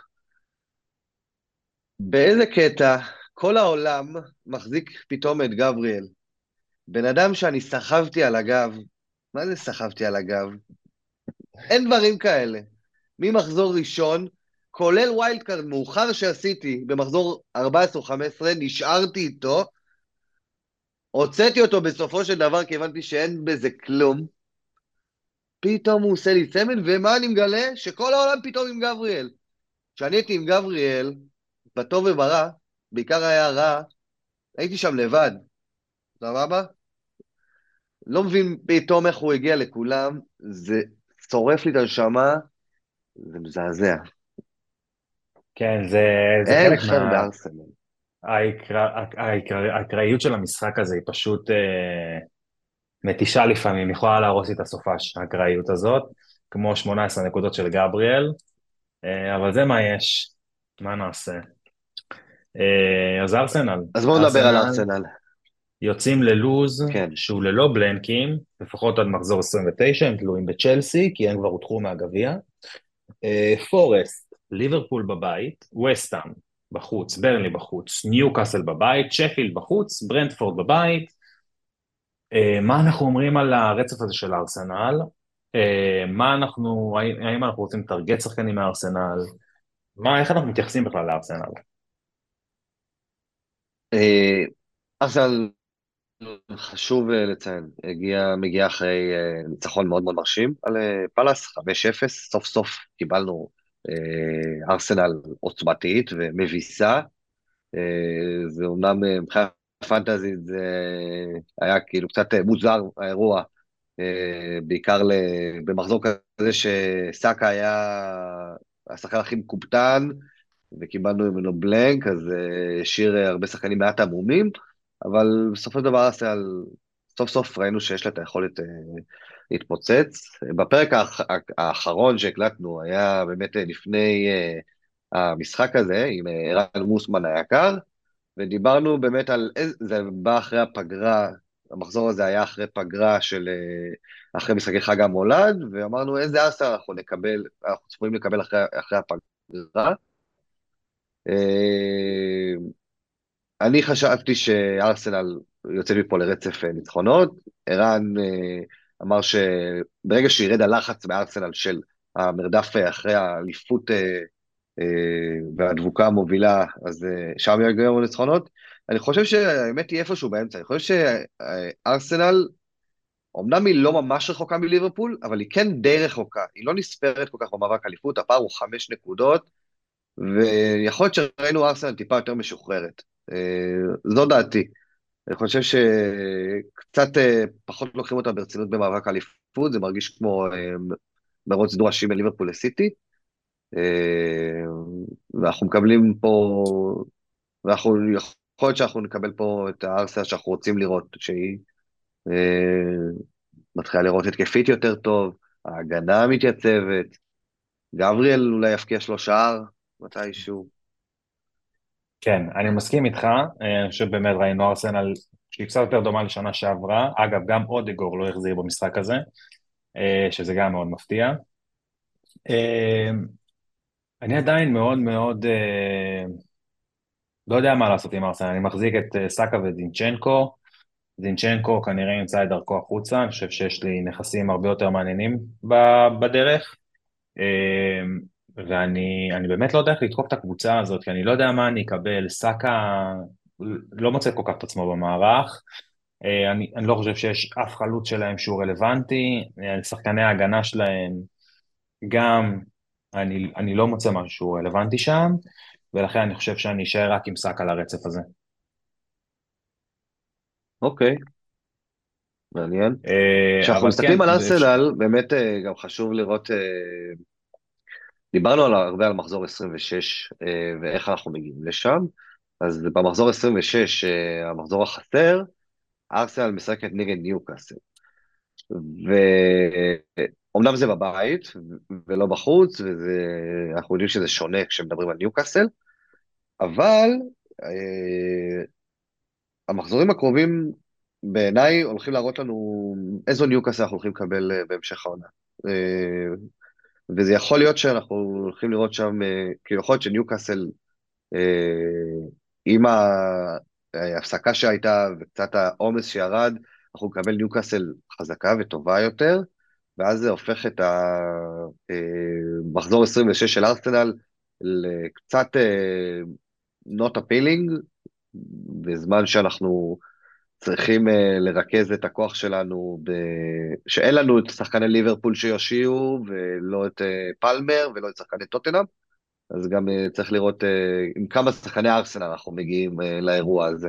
באיזה קטע כל העולם מחזיק פתאום את גבריאל? בן אדם שאני סחבתי על הגב, מה זה סחבתי על הגב? אין דברים כאלה. ממחזור ראשון, כולל ווילד קארד מאוחר שעשיתי במחזור ארבע עשרה או חמש עשרה, נשארתי איתו, הוצאתי אותו בסופו של דבר כי הבנתי שאין בזה כלום, פתאום הוא עושה לי צמד, ומה אני מגלה? שכל העולם פתאום עם גבריאל. כשאני הייתי עם גבריאל, בטוב וברע, בעיקר היה רע, הייתי שם לבד, סבבה? לא מבין פתאום איך הוא הגיע לכולם, זה שורף לי את הנשמה, זה מזעזע. כן, זה, זה אין חלק חר מה... בארסנל. האקרא- האקרא- האקראיות של המשחק הזה היא פשוט אה, מתישה לפעמים, יכולה להרוס לי את הסופש, האקראיות הזאת, כמו שמונה עשרה נקודות של גבריאל, אה, אבל זה מה יש, מה נעשה? אה, אז ארסנל, אז בואו נדבר על ארסנל ארסנל. יוצאים ללוז כן. שהוא ללא בלנקים, לפחות עד מחזור עשרים ותשע, הם תלויים בצ'לסי, כי הם כבר הודחו מהגביע. אה, פורסט, ליברפול בבית, וסטהאם בחוץ, ברנלי בחוץ, ניוקאסל בבית, שפילד בחוץ, ברנטפורד בבית. אה, מה אנחנו אומרים על הרצף הזה של הארסנל? אה, מה אנחנו, האם האם אנחנו רוצים לטרגט שחקנים מהארסנל? מה, איך אנחנו מתייחסים בכלל לארסנל? אה, ארסנל, חשוב אה, לציין, הגיע, מגיע אחרי אה, ניצחון מאוד מאוד מרשים על אה, פאלאס, חמש אפס, סוף סוף קיבלנו אה, ארסנל עוצמתית ומביסה. אה, זה אומנם אה, מבחינת פנטזי זה היה כאילו קצת אה, מוזר האירוע, אה, בעיקר ל- במחזור כזה שסאקה היה השחקן הכי מקופטן, וקיבלנו ממנו בלנק, אז אה, השאיר אה, הרבה שחקנים מעט עמומים, אבל בסופו של דבר ארסנל, סוף סוף ראינו שיש לה את היכולת אה, להתפוצץ. בפרק האח, האחרון שהקלטנו היה באמת אה, לפני אה, המשחק הזה, עם אה, ערן מוסמן היקר, ודיברנו באמת על איזה, זה בא אחרי הפגרה, המחזור הזה היה אחרי פגרה של, אה, אחרי משחקי חג המולד, ואמרנו איזה ארסנל אנחנו נקבל, אנחנו צפויים לקבל אחרי, אחרי הפגרה. אה, אני חשבתי שארסנל יוצא מפה לרצף אה, ניצחונות. ערן אה, אמר שברגע שירד הלחץ בארסנל של המרדף אה, אחרי האליפות אה, אה, והדבוקה המובילה, אז אה, שם יגיעו ניצחונות. אני חושב שהאמת היא איפשהו באמצע. אני חושב שארסנל, אמנם היא לא ממש רחוקה מליברפול, אבל היא כן די רחוקה. היא לא נספרת כל כך במאבק אליפות, הפער הוא חמש נקודות, ויכול להיות שראינו ארסנל טיפה יותר משוחררת. אה, זו דעתי. אני חושב שקצת אה, פחות לוקחים אותה ברצינות במאבק האליפות, זה מרגיש כמו אה, מרוץ דו-ראשי בין ליברפול לסיטי, אה, ואנחנו מקבלים פה, ואנחנו, יכול להיות שאנחנו נקבל פה את הארסנל שאנחנו רוצים לראות, שהיא אה, מתחילה לראות התקפית יותר טוב, ההגנה מתייצבת, גבריאל אולי יפקיע שלושה שער מתישהו. כן, אני מסכים איתך, אה, אני חושב באמת ראינו ארסנל שהיא קצת יותר דומה לשנה שעברה, אגב גם אודגור לא החזיר במשחק הזה, אה, שזה גם מאוד מפתיע. אה, אני עדיין מאוד מאוד אה, לא יודע מה לעשות עם ארסנל, אני מחזיק את אה, סאקה ודינצ'נקו, דינצ'נקו כנראה ימצא את דרכו החוצה, אני חושב שיש לי נכסים הרבה יותר מעניינים ב- בדרך, אה, ואני אני באמת לא יודע איך לתקוף את הקבוצה הזאת, כי אני לא יודע מה אני אקבל, סאקה לא מוצא כל כך את עצמו במערך, אה, אני, אני לא חושב שיש אף חלוץ שלהם שהוא רלוונטי, אה, שחקני ההגנה שלהם גם, אני, אני לא מוצא משהו שהוא רלוונטי שם, ולכן אני חושב שאני אשאר רק עם סאקה לרצף הזה. אוקיי, מעניין. אה, כשאנחנו אבל כן, מסתכלים על זה אפשר, ארסנל, באמת אה, גם חשוב לראות, אה, דיברנו על, הרבה על מחזור עשרים ושש אה, ואיך אנחנו מגיעים לשם, אז במחזור עשרים ושש, אה, המחזור החסר, ארסנל משחקת נגד ניוקאסל. ואומנם זה בבית ולא בחוץ, ואנחנו יודעים שזה שונה כשמדברים על ניוקאסל, אבל אה, המחזורים הקרובים בעיניי הולכים להראות לנו איזו ניוקאסל אנחנו הולכים לקבל אה, בהמשך העונה. אה, וזה יכול להיות שאנחנו הולכים לראות שם, אה, כאילו יכול להיות שניוקאסל, אה, עם ה- ההפסקה שהייתה וקצת העומס שירד, אנחנו נקבל ניוקאסל חזקה וטובה יותר, ואז זה הופך את המחזור עשרים ושש של ארסנל לקצת אה, not appealing, בזמן שאנחנו צריכים אה, לרכז את הכוח שלנו, ב... שאין לנו את שחקני ליברפול שיושיעו, ולא את אה, פלמר, ולא את שחקני טוטנאם, אז גם אה, צריך לראות אה, עם כמה שחקני ארסנל אנחנו מגיעים אה, לאירוע הזה,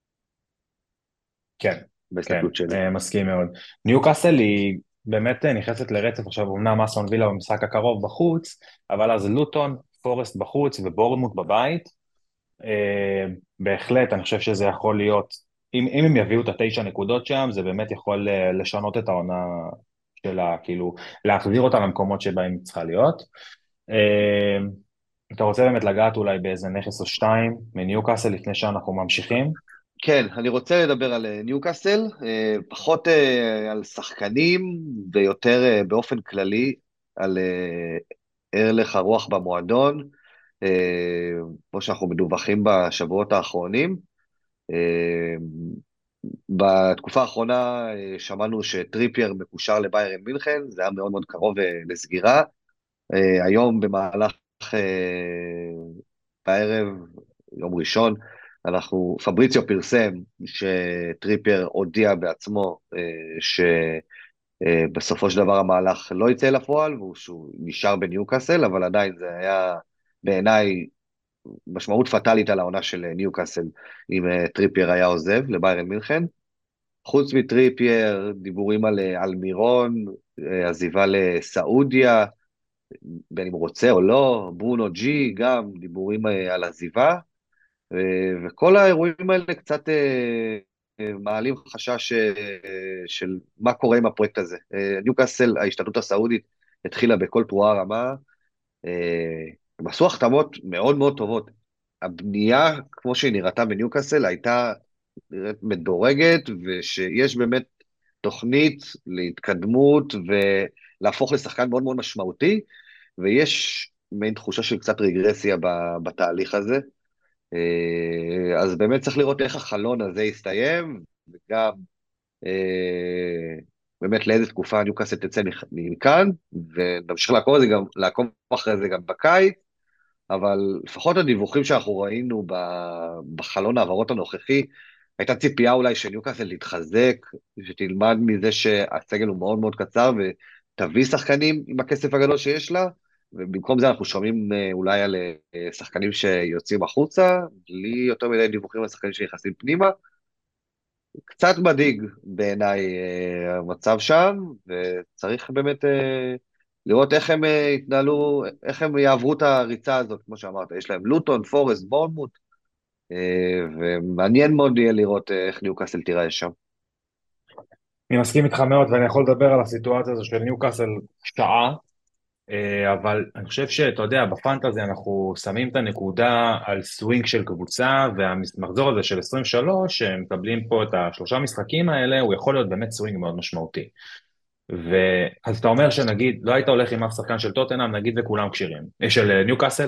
כן, כן, בהסתכלות שלי. אה, מסכים מאוד. ניוקאסל היא באמת אה, נכנסת לרצף עכשיו, אמנם אסטון וילה במשחק הקרוב בחוץ, אבל אז לוטון, פורסט בחוץ ובורנמוט בבית, אה, בהחלט, אני חושב שזה יכול להיות, אם, אם הם יביאו את התשע נקודות שם, זה באמת יכול אה, לשנות את העונה שלה, כאילו, להחזיר אותה למקומות שבהם היא צריכה להיות. אה, אתה רוצה באמת לגעת אולי באיזה נכס או שתיים מניוקאסל לפני שאנחנו ממשיכים? כן, אני רוצה לדבר על אה, ניוקאסל, אה, פחות אה, על שחקנים, ויותר אה, באופן כללי על אה, הלך הרוח במועדון, אה, כמו שאנחנו מדווחים בשבועות האחרונים. אה, בתקופה האחרונה אה, שמענו שטריפייר מקושר לביירן מינכן, זה היה מאוד מאוד קרוב אה, לסגירה. אה, היום במהלך אה, בערב, יום ראשון, אנחנו, פבריציו פרסם שטריפייר הודיע בעצמו שבסופו של דבר המהלך לא יצא לפועל, והוא שהוא נשאר בניוקאסל, אבל עדיין זה היה בעיניי משמעות פטאלית על העונה של ניוקאסל, אם אה, טריפייר היה עוזב לביירן מינכן. חוץ מטריפייר, דיבורים על אה, אלמירון, אה, עזיבה לסעודיה, בין אם הוא רוצה או לא, ברונו ג'י, גם דיבורים אה, על עזיבה, ו- וכל האירועים האלה קצת אה, אה, מעלים חשש אה, של מה קורה עם הפרויקט הזה. אה, ניוקאסל, ההשתתפות הסעודית, התחילה בכל תרועה רמה, אה, הם עשו החתמות מאוד מאוד טובות. הבנייה, כמו שהיא נראתה בניוקאסל, הייתה נראית מדורגת, ושיש באמת תוכנית להתקדמות ולהפוך לשחקן מאוד מאוד משמעותי, ויש מעין תחושה של קצת רגרסיה ב- בתהליך הזה. אה, אז באמת צריך לראות איך החלון הזה יסתיים, וגם אה, באמת לאיזה תקופה ניוקאסל תצא מכ- מכאן, ונמשיך לעקוב, זה גם, לעקוב אחרי זה גם בקיץ, אבל לפחות הדיווחים שאנחנו ראינו ב- בחלון העברות הנוכחי, הייתה ציפייה אולי שניוקאסל תתחזק, שתלמד מזה שהסגל הוא מאוד מאוד קצר, ותביא שחקנים עם הכסף הגדול שיש לה, ובמקום זה אנחנו שומעים אה, אולי על אה, שחקנים שיוצאים החוצה, בלי יותר מדי דיווחים על שחקנים שנכנסים פנימה. קצת מדאיג בעיניי אה, המצב שם, וצריך באמת אה, לראות איך הם אה, יתנהלו, איך הם יעברו את הריצה הזאת, כמו שאמרת, יש להם לוטון, פורסט, בורנמוט, אה, ומעניין מאוד יהיה לראות אה, איך ניוקאסל תיראה שם. אני מסכים איתך מאוד, ואני יכול לדבר על הסיטואציה הזו של ניוקאסל שעה, אה, אבל אני חושב שאתה יודע, בפנטזי אנחנו שמים את הנקודה על סווינג של קבוצה, והמחזור הזה של עשרים ושלוש, שמקבלים פה את השלושה משחקים האלה, הוא יכול להיות באמת סווינג מאוד משמעותי. ואז אתה אומר שנגיד, לא היית הולך עם אף שחקן של טוטנהאם, נגיד וכולם כשירים. יש של אה, ניוקאסל?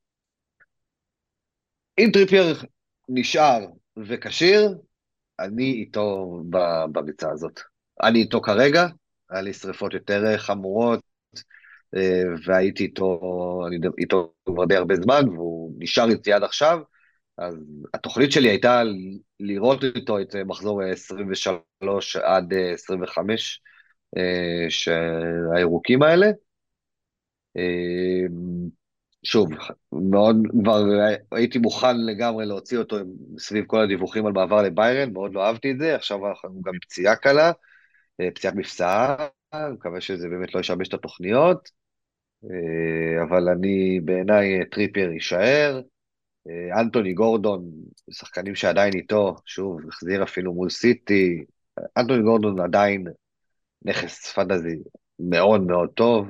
אם טריפייר נשאר וכשיר, אני איתו ב- בריצה הזאת. אני איתו כרגע, היה לי שריפות יותר אה, חמורות, אה, והייתי איתו, אני ד- איתו כבר די הרבה זמן, והוא נשאר איתי עד עכשיו, אז התוכנית שלי הייתה לראות איתו את אה, מחזור אה, עשרים ושלוש עד אה, עשרים וחמש, אה, שהירוקים האלה. אה, שוב, מאוד, כבר הייתי מוכן לגמרי להוציא אותו סביב כל הדיווחים על מעבר לביירן, מאוד לא אהבתי את זה, עכשיו אנחנו גם עם פציעה קלה, אה, פציעת מפסעה, אני מקווה שזה באמת לא ישבש את התוכניות, אה, אבל אני, בעיניי אה, טריפייר יישאר, אה, אנטוני גורדון, שחקנים שעדיין איתו, שוב, החזיר אפילו מול סיטי, אנטוני גורדון עדיין נכס פנטזי מאוד מאוד טוב,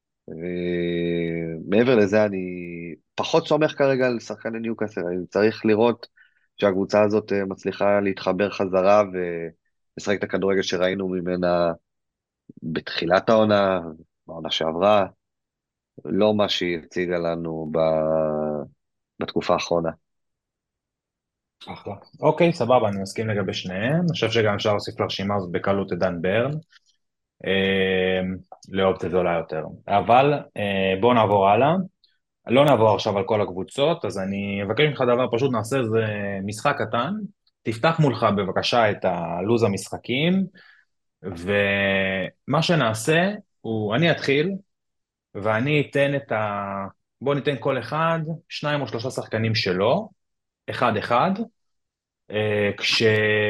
ומעבר לזה אני פחות סומך כרגע על שחקני ניוקאסל, אני צריך לראות שהקבוצה הזאת אה, מצליחה להתחבר חזרה ולשחק את הכדורגל שראינו ממנה בתחילת העונה, בעונה שעברה, לא מה שהיא הציגה לנו ב... בתקופה האחרונה. אחלה. אוקיי, סבבה, אני מסכים לגבי שניהם. אני חושב שגם אפשר להוסיף לרשימה הזאת בקלות את דן ברן, אה, לאופציה זולה יותר. אבל אה, בואו נעבור הלאה. לא נעבור עכשיו על כל הקבוצות, אז אני אבקש ממך דבר פשוט, נעשה איזה משחק קטן. תפתח מולך בבקשה את הלו"ז המשחקים, ומה שנעשה הוא, אני אתחיל, ואני אתן את ה... בואו ניתן כל אחד, שניים או שלושה שחקנים שלו, אחד אחד, אה, כש...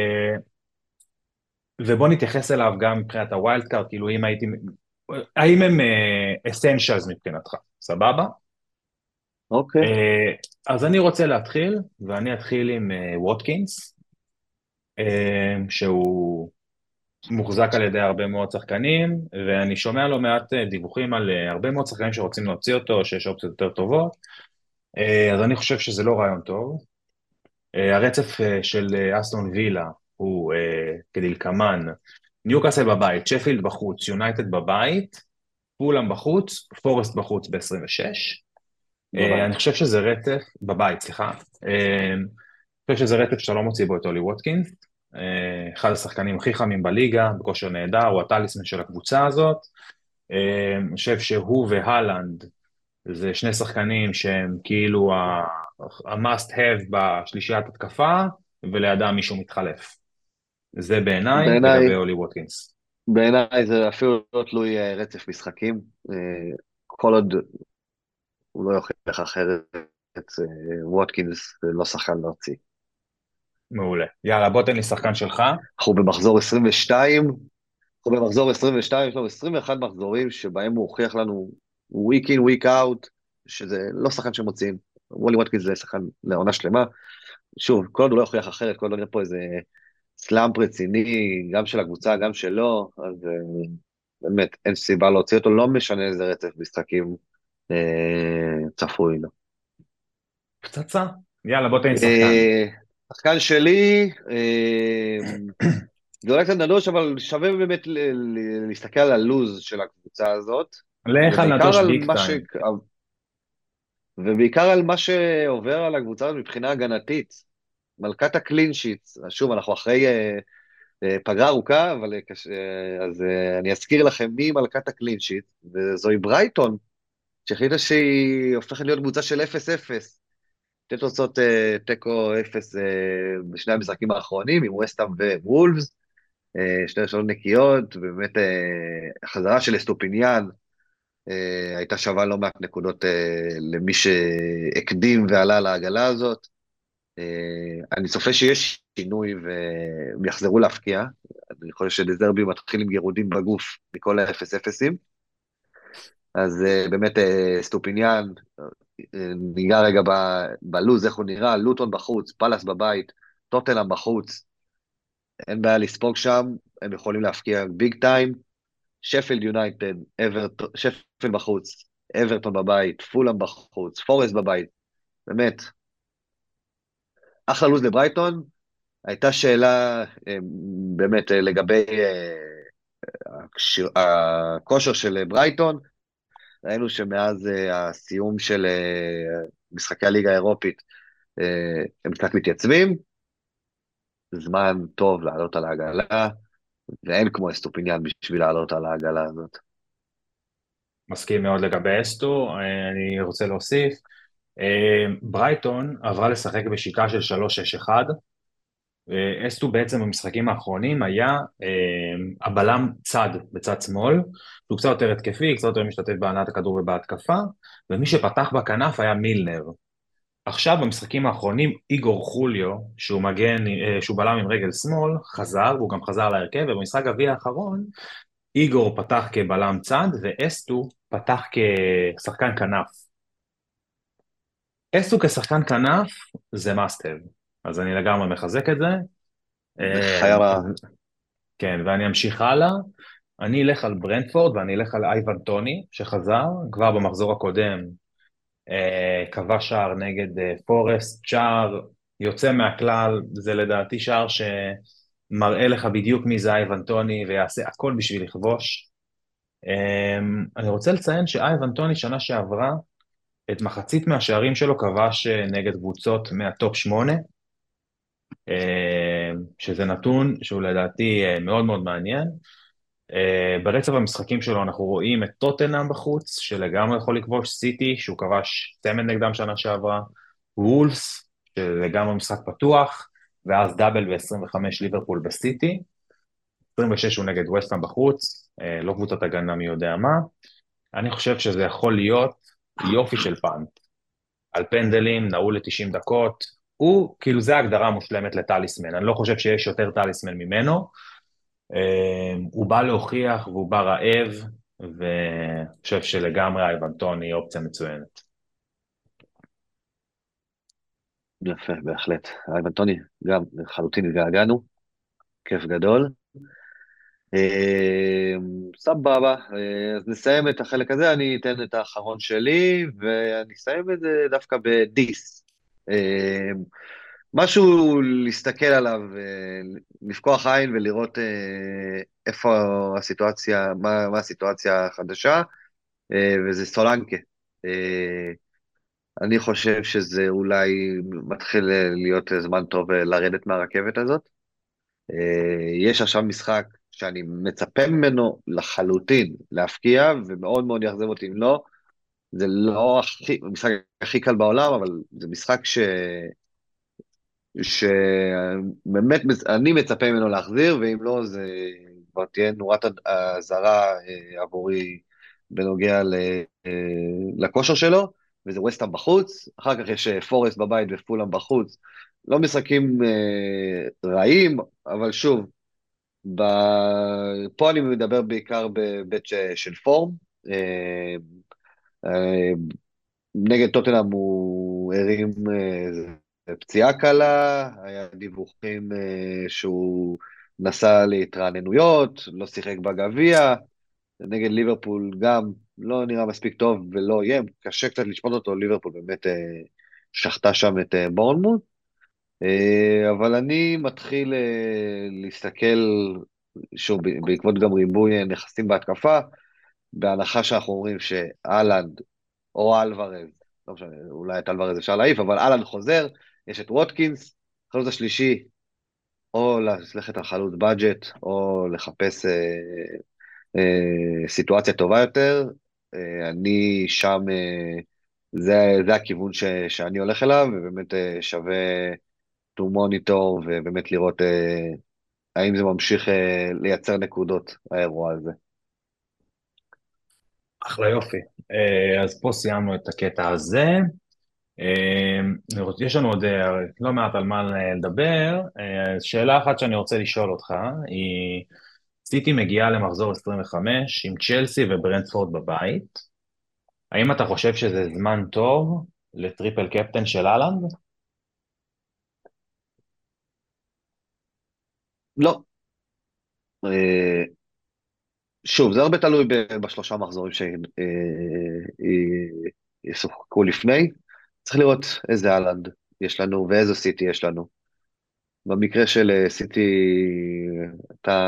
ובואו נתייחס אליו גם מבחינת הווילד קארד, כאילו אם הייתי... האם הם אסנשיאלס מבחינתך, סבבה? אוקיי. אה, אז אני רוצה להתחיל, ואני אתחיל עם אה, ווטקינס, אה, שהוא מוחזק על ידי הרבה מאוד שחקנים, ואני שומע לא מעט אה, דיווחים על אה, הרבה מאוד שחקנים שרוצים להוציא אותו, שיש אופציות יותר טובות, אה, אז אני חושב שזה לא רעיון טוב. אה, הרצף אה, של אה, אסטון וילה הוא אה, כדלקמן, ניוקאסל בבית, שפילד בחוץ, יונייטד בבית, פולאם בחוץ, פורסט בחוץ ב-עשרים ושש. אה, אני בבית. חושב שזה רצף, בבית, סליחה. אה, אני חושב שזה רצף שאתה לא מוציא בו את אולי ווטקינס. אה, אחד השחקנים הכי חמים בליגה, בכושר נהדר, הוא הטליסמן של הקבוצה הזאת. אה, אני חושב שהוא והלנד זה שני שחקנים שהם כאילו ה... ה-must have בשלישיית התקפה, ולידם מישהו מתחלף. זה בעיניי בעיניי, לגבי אולי ווטקינס. בעיניי זה אפילו לא תלוי אה, רצף משחקים. אה, כל עוד הוא לא יוכיח אחרת, אה, ווטקינס זה לא שחקן להוציא. מעולה. יאללה, בוא תן לי שחקן שלך. אנחנו במחזור עשרים ושתיים, אנחנו במחזור עשרים ושתיים, יש לנו עשרים ואחד מחזורים שבהם הוא הוכיח לנו week in, week out, שזה לא שחקן שמוציאים. וולי ווטקינס זה שחקן לעונה שלמה. שוב, כל עוד הוא לא יוכיח אחרת, כל עוד לא נראה פה איזה סלאמפ רציני, גם של הקבוצה, גם שלו, אז אה, באמת אין סיבה להוציא אותו, לא משנה איזה רצף משחקים אה, צפוי לו. פצצה. יאללה, בוא תן לי שחקן. אה, שחקן שלי, אה, זה אולי קצת נדוש, אבל שווה באמת ל- ל- להסתכל על הלוז של הקבוצה הזאת, לך על ובעיקר נטוש על ביג מה ש... טיים. ובעיקר על מה שעובר על הקבוצה הזאת מבחינה הגנתית. מלכת הקלין שיטס, שוב, אנחנו אחרי אה, אה, פגרה ארוכה, אבל אה, קש... אה, אז אה, אני אזכיר לכם מי מלכת הקלין שיט, וזוהי ברייטון, שהחליטה שהיא הופכת להיות קבוצה של אפס אפס. שתי תוצאות אה, תיקו אפס אה, בשני המשחקים האחרונים, עם וסטהאם ווולפס, אה, שתי ראשונות נקיות, ובאמת אה, החזרה של אסטופיניאן אה, הייתה שווה לא מעט נקודות אה, למי שהקדים ועלה לעגלה הזאת. אה, אני צופה שיש שינוי והם יחזרו להפקיע. אני חושב שדזרבי מתחיל עם גירודים בגוף מכל האפס אפסים. אז אה, באמת אה, סטופיניאן, אה, ניגע רגע ב- בלוז, איך הוא נראה, לוטון בחוץ, פלאס בבית, טוטנהאם בחוץ, אין בעיה לספוג שם, הם יכולים להפקיע ביג טיים, שפילד יונייטד, אברטון, שפילד בחוץ, אברטון בבית, פולאם בחוץ, פורסט בבית, באמת, אחלה לוז לברייטון. הייתה שאלה אה, באמת אה, לגבי אה, הקשיר- הכושר של ברייטון, ראינו שמאז אה, הסיום של אה, משחקי הליגה האירופית, אה, הם קצת מתייצבים, זמן טוב לעלות על העגלה, ואין כמו אסטופיניאן בשביל לעלות על העגלה הזאת. מסכים מאוד לגבי אסטו. אה, אני רוצה להוסיף. אה, ברייטון עברה לשחק בשיטה של שלוש שש אחת. אה, אסטו בעצם במשחקים האחרונים היה אה, הבלם צד בצד שמאל, שהוא קצת יותר התקפי, קצת יותר משתתף בהנעת הכדור ובהתקפה, ומי שפתח בכנף היה מילנר. עכשיו במשחקים האחרונים איגור חוליו, שהוא מגן, אה, שהוא בלם עם רגל שמאל, חזר, והוא גם חזר להרכב, ובמשחק גביע האחרון איגור פתח כבלם צד, ואסטו פתח כשחקן כנף. אסטו כשחקן כנף זה must have, אז אני לגמרי מחזק את זה. זה אה, חיירה, כן, ואני אמשיך הלאה. אני אלך על ברנדפורד ואני אלך על אייבן טוני, שחזר כבר במחזור הקודם, אה, כבש שער נגד אה, פורסט, שער יוצא מהכלל, זה לדעתי שער שמראה לך בדיוק מי זה אייבן טוני, ויעשה הכל בשביל לכבוש. אה, אני רוצה לציין שאייבן טוני שנה שעברה, את מחצית מהשערים שלו כבש אה, נגד קבוצות מהטופ שמונה, אה, שזה נתון שהוא לדעתי אה, מאוד מאוד מעניין. Uh, ברצף המשחקים שלו אנחנו רואים את טוטנהאם בחוץ, שלגמרי יכול לכבוש, סיטי, שהוא כבש צמד נגדם שנה שעברה, וולפס, שלגמרי משחק פתוח, ואז דאבל ב-עשרים וחמש ליברפול בסיטי, עשרים ושש הוא נגד וסטהאם בחוץ, uh, לא קבוצת הגנה מי יודע מה. אני חושב שזה יכול להיות יופי של פאנט, על פנדלים, נעול ל-תשעים דקות, הוא, כאילו זה ההגדרה המושלמת לטליסמן, אני לא חושב שיש יותר טליסמן ממנו, אה, הוא בא להוכיח והוא בא רעב, ואני חושב שלגמרי אייבן טוני היא אופציה מצוינת. יפה, בהחלט. אייבן טוני, גם לחלוטין התגעגענו, כיף גדול. אה, סבבה, אה, אז נסיים את החלק הזה, אני אתן את האחרון שלי, ואני אסיים את זה דווקא בדיס. אה, משהו להסתכל עליו, אה, לפקוח עין ולראות אה, איפה הסיטואציה, מה, מה הסיטואציה החדשה, אה, וזה סולנקה. אה, אני חושב שזה אולי מתחיל להיות זמן טוב לרדת מהרכבת הזאת. אה, יש עכשיו משחק שאני מצפה ממנו לחלוטין להפקיע, ומאוד מאוד יאכזב אותי אם לא, זה לא הכי, המשחק הכי קל בעולם, אבל זה משחק ש... שבאמת אני מצפה ממנו להחזיר, ואם לא, זה כבר תהיה נורת אזהרה אה, עבורי בנוגע ל... אה, לכושר שלו, וזה וסטהאם בחוץ, אחר כך יש אה, פורסט בבית ופולאם בחוץ, לא משחקים אה, רעים, אבל שוב, ב... פה אני מדבר בעיקר בהיבט ש- של פורם, אה, אה, נגד טוטנהאם הוא הרים אה, פציעה קלה, היה דיווחים אה, שהוא נסע להתרעננויות, לא שיחק בגביע, נגד ליברפול גם לא נראה מספיק טוב ולא איים, קשה קצת לשפוט אותו, ליברפול באמת אה, שחטה שם את אה, בורנמוט, אה, אבל אני מתחיל אה, להסתכל, שוב, בעקבות גם ריבוי נכסים בהתקפה, בהנחה שאנחנו אומרים שאלנד או אלוורז, לא משנה, אולי את אלוורז אפשר להעיף, אבל אהלן חוזר, יש את ווטקינס, החלוץ השלישי, או ללכת על חלוץ בדג'ט, או לחפש אה, אה, סיטואציה טובה יותר, אה, אני שם, אה, זה, זה הכיוון ש, שאני הולך אליו, ובאמת אה, שווה to monitor, ובאמת לראות אה, האם זה ממשיך אה, לייצר נקודות, האירוע הזה. אחלה יופי. אה, אז פה סיימנו את הקטע הזה. אה, אני רוצ- יש לנו עוד אה, לא מעט על מה לדבר. אה, שאלה אחת שאני רוצה לשאול אותך היא, סיטי מגיעה למחזור עשרים וחמש עם צ'לסי וברנדפורד בבית. האם אתה חושב שזה זמן טוב לטריפל קפטן של אהלנד? לא, אה, שוב, זה הרבה תלוי ב- בשלושה מחזורים שישוחקו לפני. צריך לראות איזה אהלנד יש לנו ואיזו סיטי יש לנו. במקרה של אה, סיטי, אתה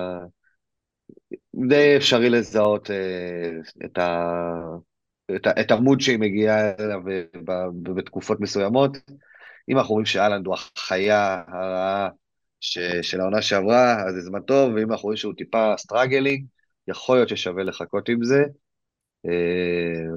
די אפשרי לזהות אה, את ה... את, ה- את המוד שהיא מגיעה אליו ב- ב- בתקופות מסוימות. אם אנחנו רואים שאלנד הוא החיה הרעה ש, של העונה שעברה, אז זה זמן טוב, ואם אנחנו רואים שהוא טיפה סטראגלינג, יכול להיות ששווה לחכות עם זה. אה,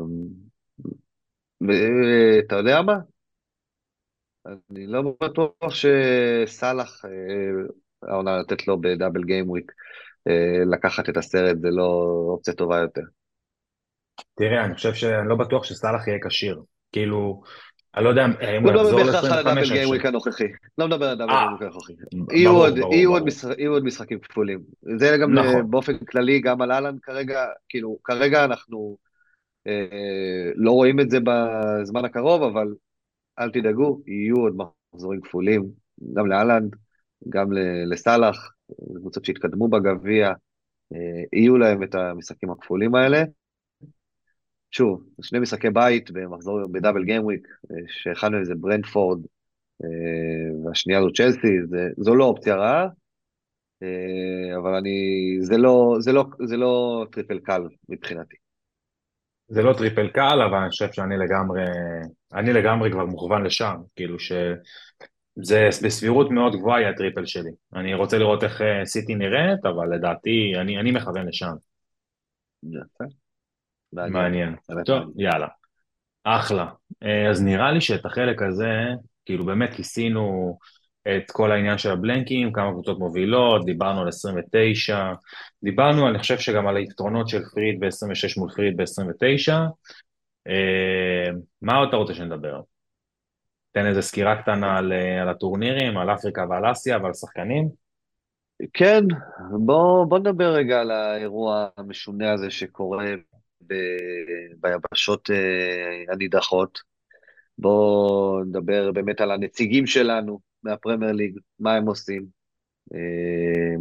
ואתה יודע מה? אני לא בטוח שסאלח, אה, העונה לתת לו בדאבל גיים וויק, אה, לקחת את הסרט זה לא אופציה טובה יותר. תראה, אני חושב שאני לא בטוח שסאלח יהיה כשיר. כאילו, אני לא יודע אם לא הוא מדבר יחזור בהכרח על הדאבל ל-עשרים וחמש, אני גיים חושב. וויק הנוכחי. לא מדבר על הדאבל אה, גיים וויק הנוכחי. יהיו ברור, עוד, ברור, יהיו עוד, ברור. משחק, יהיו עוד משחקים כפולים. זה גם ל- נכון. באופן כללי, גם על אהלן כרגע, כאילו, כרגע אנחנו אה, לא רואים את זה בזמן הקרוב, אבל אל תדאגו, יהיו עוד מחזורים כפולים, גם לאלנד, גם ל- לסאלח, קבוצות שהתקדמו בגביע, אה, יהיו להם את המשחקים הכפולים האלה. שוב, שני משחקי בית במחזור בדאבל גיים וויק, אה, שאחד מהם זה ברנדפורד, אה, והשנייה זו צ'לסי, זה, זו לא אופציה רעה, אה, אבל אני, זה לא, זה לא, זה לא טריפל קל מבחינתי. זה לא טריפל קל, אבל אני חושב שאני לגמרי, אני לגמרי כבר מוכוון לשם. כאילו שזה בסבירות מאוד גבוהה יהיה הטריפל שלי. אני רוצה לראות איך אה, סיטי נראית, אבל לדעתי, אני, אני מכוון לשם. יפה, מעניין, מעניין. באמת טוב, מעניין. יאללה. אחלה. אה, אז נראה לי שאת החלק הזה, כאילו באמת כיסינו את כל העניין של הבלנקים, כמה קבוצות מובילות, דיברנו על עשרים ותשע, דיברנו, אני חושב שגם על היתרונות של פריד ב-עשרים ושש מול פריד ב-עשרים ותשע. אה, מה עוד אתה רוצה שנדבר? תן איזה סקירה קטנה על, אה, על הטורנירים, על אפריקה ועל אסיה ועל שחקנים. כן, בוא, בוא נדבר רגע על האירוע המשונה הזה שקורה ב, ביבשות אה, הנידחות. בוא נדבר באמת על הנציגים שלנו מהפרמייר ליג, מה הם עושים. אה,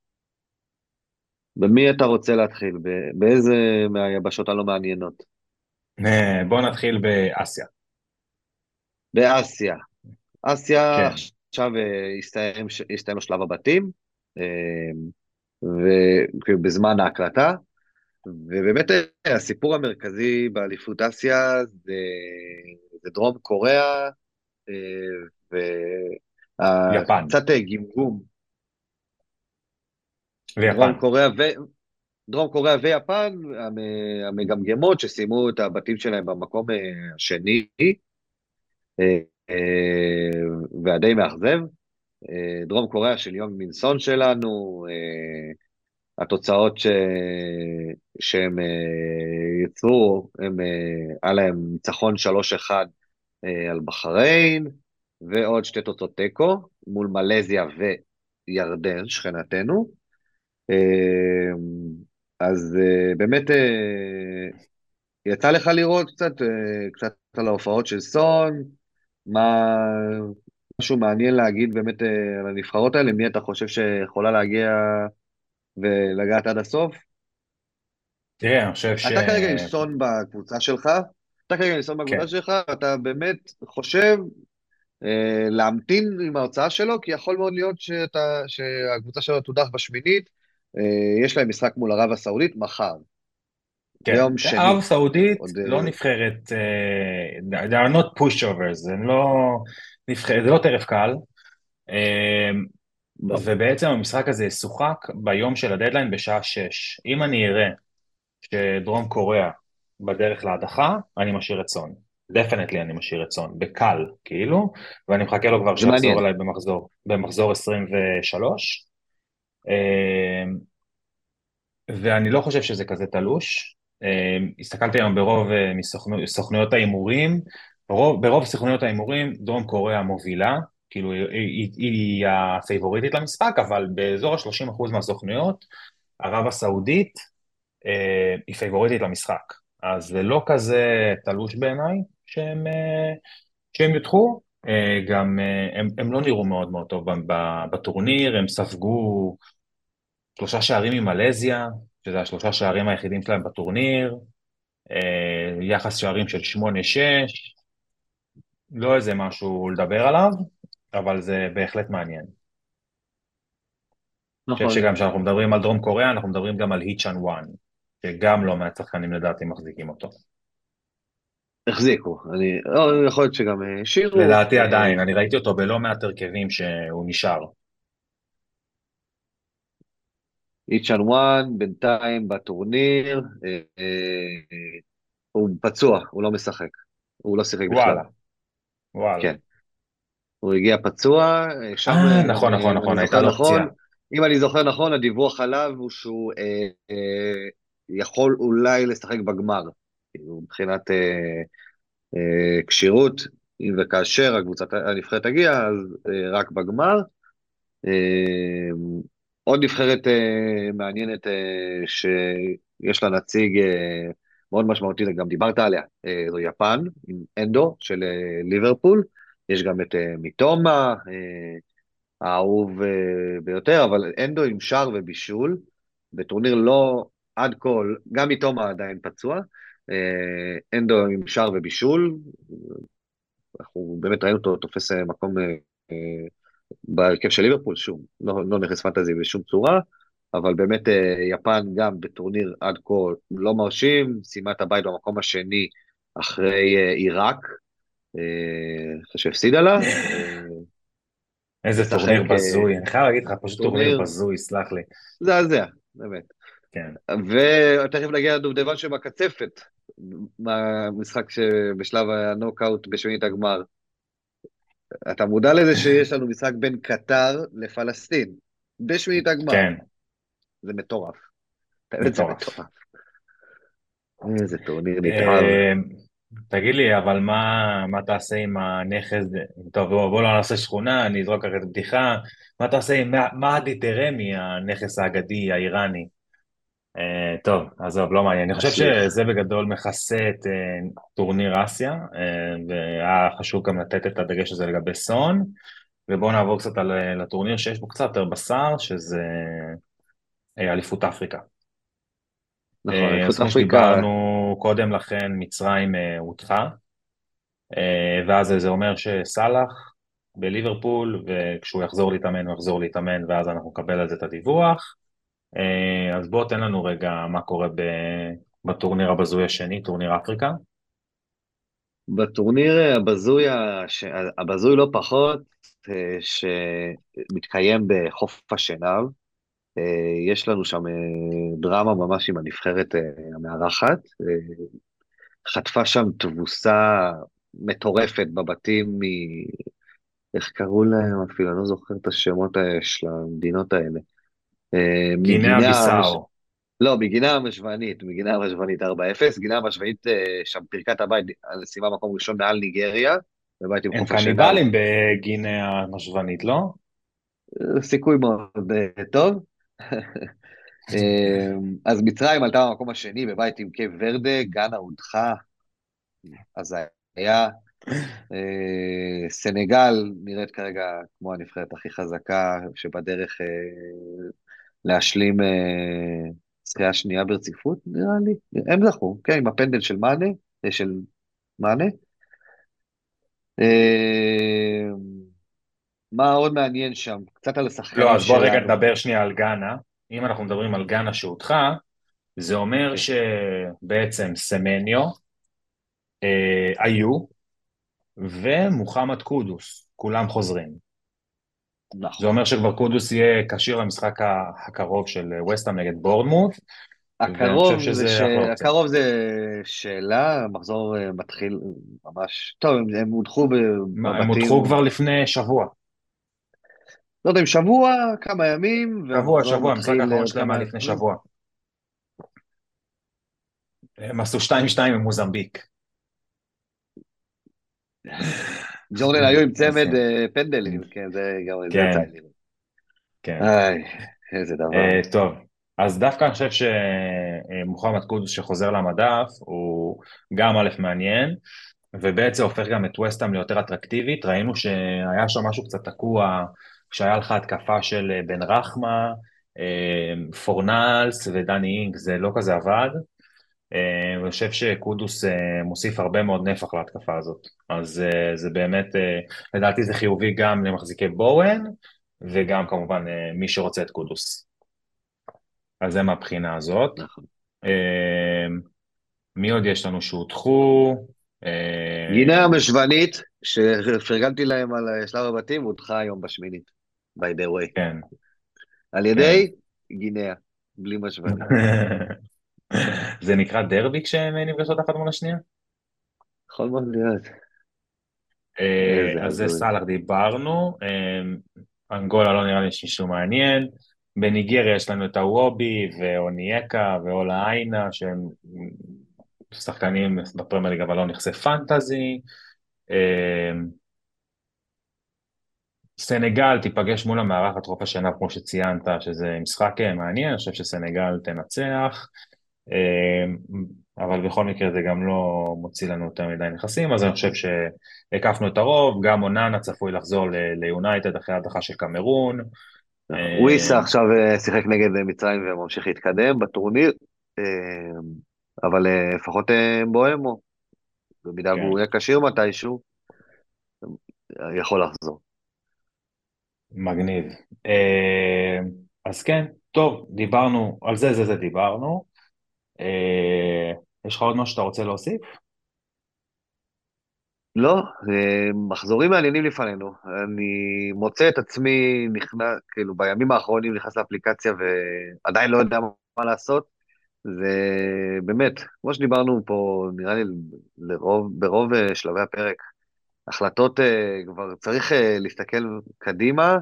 במי אתה רוצה להתחיל? ב- באיזה מהיבשות הלא מעניינות? אה, בוא נתחיל באסיה. באסיה. אסיה כן. עכשיו אה, הסתיים, הסתיים השלב הבתים, אה, ובזמן ההקלטה, ובאמת אה, הסיפור המרכזי באליפות אסיה זה, זה דרום קוריאה, אה, יפן וקצת גמגום, דרום ויפן. קוריאה דרום קוריאה ויפן, המ- המגמגמות שסיימו את הבתים שלהם במקום אה, השני, אה, אה, והדי מאכזב. אה, דרום קוריאה של יונג מינסון שלנו, אה, התוצאות ש... שהם אה, יצרו, הם, אה, היה להם ניצחון שלוש אחד אה, על בחריין, ועוד שתי תוצאות תיקו, מול מלזיה וירדן, שכנתנו. אה, אז אה, באמת אה, יצא לך לראות קצת, אה, קצת על ההופעות של סון, מה, משהו מעניין להגיד באמת אה, על הנבחרות האלה, מי אתה חושב שיכולה להגיע ולגעת עד הסוף? תראה, אני חושב ש... אתה כרגע עם סון בקבוצה שלך, אתה כרגע עם סון בקבוצה כן, שלך, אתה באמת חושב אה, להמתין עם ההוצאה שלו, כי יכול מאוד להיות שאתה, שהקבוצה שלו תודח בשמינית, אה, יש להם משחק מול ערב הסעודית מחר, כן. ביום ערב שני. הסעודית עוד, לא אה, נבחרת, אה, they are not pushovers, הם לא נבחרת, זה לא טרף קל, אה, לא. ובעצם המשחק הזה ישוחק ביום של הדדליין בשעה שש. אם אני אראה שדרום קוריאה בדרך להדחה, אני משאיר את סון. דפנטלי אני משאיר את סון, בקל, כאילו, ואני מחכה לו כבר זה שיחזור מעניין. אליי במחזור, במחזור עשרים ושלוש. אה, ואני לא חושב שזה כזה תלוש. אה, הסתכלתי היום ברוב אה, מסוכנו- סוכנויות ההימורים, ברוב, ברוב סוכנויות ההימורים דרום קוריאה מובילה, כאילו היא, היא, היא הפייבוריטית למשחק, אבל באזור ה-שלושים אחוז מהסוכנויות, ערב הסעודית אה, היא פייבוריטית למשחק. אז זה לא כזה תלוש בעיניי שהם, אה, שהם יודחו. אה, גם אה, הם, הם לא נראו מאוד מאוד טוב ב- ב- בטורניר, הם ספגו שלושה שערים ממלזיה, שזה השלושה שערים היחידים שלהם בטורניר, אה, יחס שערים של שמונה שש, לא איזה משהו לדבר עליו, אבל זה בהחלט מעניין. אני חושב נכון. שגם כשאנחנו מדברים על דרום קוריאה, אנחנו מדברים גם על היצ'אן וואן, שגם לא מעט שחקנים לדעתי מחזיקים אותו. החזיקו. אני, לא, יכול להיות שגם אה, השאירו. לדעתי אה, עדיין, אני ראיתי אותו בלא מעט הרכבים שהוא נשאר. איצ'אן וואן, בינתיים בטורניר, אה, אה, הוא פצוע, הוא לא משחק. הוא לא שיחק בכלל. וואלה, וואלה. כן. הוא הגיע פצוע, אה, שם אה, אה, גם, נכון, אה, נכון, אם אני נכון, הייתה זוכר לו פציעה. נכון, אם אני זוכר נכון, הדיווח עליו הוא שהוא אה, אה, יכול אולי לשחק בגמר, כאילו, מבחינת אה, אה, כשירות, אם וכאשר הקבוצת הנבחרת תגיע, אז אה, רק בגמר. אה, עוד נבחרת אה, מעניינת אה, שיש לה נציג אה, מאוד משמעותי, גם דיברת עליה, אה, זו יפן, עם אנדו של אה, ליברפול, יש גם את אה, מיטומה, אה, האהוב אה, ביותר, אבל אנדו עם שער ובישול, בטורניר לא עד כה, גם מיטומה עדיין פצוע, אה, אנדו עם שער ובישול, אנחנו באמת ראינו אותו תופס אה, מקום אה, אה, בהרכב של ליברפול, שוב, לא, לא נכנס פנטזי בשום צורה, אבל באמת אה, יפן גם בטורניר עד כה לא מרשים, סיימה את הבית במקום השני אחרי אה, עיראק, אה, אחרי שהפסידה לה, אה, איזה לשחק טורניר אה, בזוי, אני חייב להגיד לך, פשוט טורניר טורניר בזוי, סלח לי. מזעזע, באמת. כן. ותכף נגיע לדובדבן שבקצפת, מהמשחק שבשלב הנוקאוט בשמינית הגמר. אתה מודע לזה שיש לנו משחק בין קטר לפלסטין, בשמינית הגמר. כן, זה מטורף. באמת זה מטורף. מטורף. איזה טורניר נתעב. אה, תגיד לי, אבל מה, מה תעשה עם הנכס, טוב, בוא, בוא לא נעשה שכונה, אני אזרוק ככה את הבדיחה, מה תעשה עם מהדי תרמי, הנכס האגדי האיראני? אה, טוב, עזוב, לא מעניין. אני חושב מסריח. שזה בגדול מכסה את אה, טורניר אסיה, אה, והיה חשוב גם לתת את הדגש הזה לגבי סון, ובואו נעבור קצת על, אה, לטורניר שיש בו קצת יותר בשר, שזה אה, אליפות אפריקה. נכון, אה, אז אליפות כמו אפריקה, שדיברנו קודם לכן, מצרים אה, הודחה, אה, ואז זה אומר שסאלח בליברפול, וכשהוא יחזור להתאמן, הוא יחזור להתאמן, ואז אנחנו נקבל על זה את הדיווח. אה, אז בוא תן לנו רגע מה קורה ב... בטורניר הבזוי השני, טורניר אפריקה. בטורניר הבזוי, הש... הבזוי לא פחות, אה, שמתקיים בחוף השנהב, יש לנו שם אה, דרמה ממש עם הנבחרת אה, המארחת. אה, חטפה שם תבוסה מטורפת בבתים מ... איך קראו להם אפילו, אני לא זוכר את השמות אה, של המדינות האלה. אה, גינאה מגינה, המש... ביסאו. לא, מגינה המשוונית, מגינה המשוונית ארבע אפס, גינה המשוונית אה, שם פירקה את הבית, סיימה מקום ראשון מעל ניגריה, בבית עם הם חוף השנהב. קניבלים בגינאה המשוונית, לא? אה, סיכוי מאוד אה, טוב. אה, אז מצרים עלתה במקום השני בבית עם קייב ורדה, גאנה הודחה, אז היה אה, סנגל נראית כרגע כמו הנבחרת הכי חזקה, שבדרך אה, להשלים אה, זכייה שנייה ברציפות, נראה לי. הם זכו, כן, עם הפנדל של מאנה, אה, של מאנה. אה, מה עוד מעניין שם? קצת על לא, השחקנים אז בוא רגע שלנו. נדבר שנייה על גאנה. אם אנחנו מדברים על גאנה שהודחה, זה אומר כן, שבעצם סמניו, אה, היו, ומוחמד קודוס, כולם חוזרים. זה נכון. אומר שכבר קודוס יהיה כשיר למשחק ה- הקרוב של וסטהאם נגד בורנמוט, ואני חושב הקרוב זה, ש... שזה אחלה אופציה. הקרוב זה שאלה, המחזור אה, מתחיל ממש, טוב, הם, הם הודחו מה, הם הודחו בבתים, כבר לפני שבוע. לא יודע אם שבוע, כמה ימים, שבוע, והמחזור שבוע, המשחק מתחיל האחרון עוד שלהם כמה היה לפני ימים. שבוע. הם עשו שתיים שתיים עם מוזמביק. ג'ורדן היו עם אז צמד כן, אה, פנדלים, כן, זה גם, זה יצא כן, לי. כן. איי, איזה דבר. אה, טוב, אז דווקא אני חושב שמוחמד קודוס שחוזר למדף הוא גם א' מעניין, וב' זה הופך גם את וסטהאם ליותר אטרקטיבית. ראינו שהיה שם משהו קצת תקוע, כשהיה לך התקפה של אה, בן רחמה, אה, פורנלס ודני אינג, זה לא כזה עבד. אה, אני חושב שקודוס אה, מוסיף הרבה מאוד נפח להתקפה הזאת. אז אה, זה באמת, אה, לדעתי זה חיובי גם למחזיקי בואן, וגם כמובן אה, מי שרוצה את קודוס. אז זה מהבחינה הזאת. נכון. אה, מי עוד יש לנו שהודחו? גינה אה, המשוונית, שפרגנתי להם על אה, שלב הבתים, הודחה היום בשמינית, by the way, כן, על כן. ידי גינאה, בלי משוונית. זה נקרא דרבי כשהן נפגשות אחת מול השנייה? יכול מאוד להיות. איזה אה, אז זה הזוי. סאלח דיברנו, אה, אנגולה לא נראה לי שיש משהו מעניין, בניגריה יש לנו את הוובי ואונייקה ואולה איינה שהם שחקנים בפרמייר ליג אבל לא נכסי פנטזי. אה, סנגל תיפגש מול המארחת חוף השנהב כמו שציינת, שזה משחק אה, מעניין, אני חושב שסנגל תנצח. אה, אבל בכל מקרה זה גם לא מוציא לנו יותר מדי נכסים, אז אני חושב שהקפנו את הרוב, גם אוננה צפוי לחזור ל- ליונייטד אחרי ההדחה של קמרון. נכון. אה, וויסה עכשיו אה, שיחק נגד אה, מצרים וממשיך להתקדם בטורניר, אה, אבל אה, לפחות אה, בוהמו, במידה כן, והוא יהיה כשיר מתישהו, אה, יכול לחזור. מגניב. אה, אז כן, טוב, דיברנו, על זה זה זה דיברנו. אה, יש לך עוד משהו שאתה רוצה להוסיף? לא, אה, מחזורים מעניינים לפנינו. אני מוצא את עצמי נכנס, כאילו בימים האחרונים נכנס לאפליקציה ועדיין לא יודע מה לעשות. זה באמת, כמו שדיברנו פה, נראה לי לרוב, ברוב אה, שלבי הפרק, החלטות אה, כבר צריך אה, להסתכל קדימה,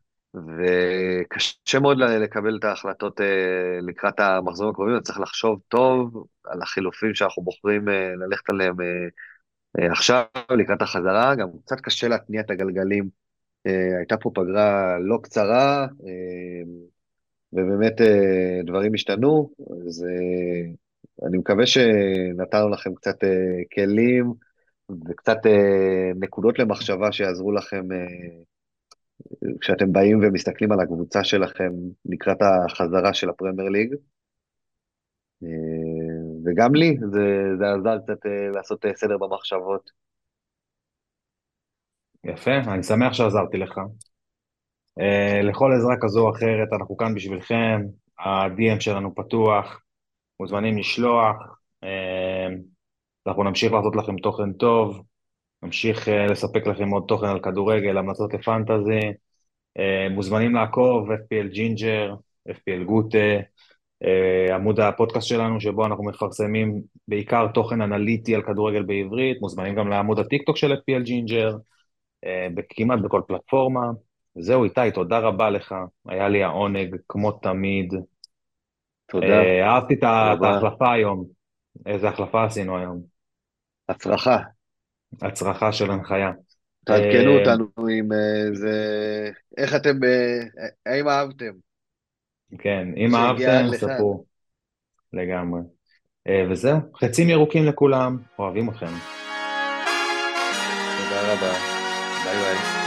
וקשה מאוד ל- לקבל את ההחלטות אה, לקראת המחזורים הקרובים, צריך לחשוב טוב על החילופים שאנחנו בוחרים אה, ללכת עליהם אה, אה, עכשיו לקראת החזרה, גם קצת קשה להתניע את הגלגלים. אה, הייתה פה פגרה לא קצרה, אה, ובאמת אה, דברים השתנו, אז אה, אני מקווה שנתנו לכם קצת אה, כלים וקצת אה, נקודות למחשבה שיעזרו לכם אה, כשאתם באים ומסתכלים על הקבוצה שלכם לקראת החזרה של הפרמייר ליג. אה, וגם לי, זה, זה עזר קצת אה, לעשות אה, סדר במחשבות. יפה, אני שמח שעזרתי לך. אה, לכל עזרה כזו או אחרת, אנחנו כאן בשבילכם, ה-די אם שלנו פתוח, מוזמנים לשלוח, אה, אנחנו נמשיך לעשות לכם תוכן טוב, נמשיך אה, לספק לכם עוד תוכן על כדורגל, המלצות לפנטזי, אה, מוזמנים לעקוב, אף פי אל ג'ינג'ר, אף פי אל גוטה, אה, עמוד הפודקאסט שלנו שבו אנחנו מפרסמים בעיקר תוכן אנליטי על כדורגל בעברית, מוזמנים גם לעמוד הטיקטוק של אף פי אל ג'ינג'ר, אה, כמעט בכל פלטפורמה. זהו איתי, תודה רבה לך, היה לי העונג כמו תמיד. תודה אה, אהבתי את ה- את רבה. ההחלפה היום, איזה החלפה עשינו היום, הצלחה. הצרחה של הנחיה. תעדכנו אה, אותנו עם אה, זה, איך אתם, אה, האם אהבתם? כן, מי אם שהגיע עד אהבתם, לכאן. ספרו לגמרי. אה, וזהו, חצים ירוקים לכולם, אוהבים אתכם. תודה רבה. ביי ביי.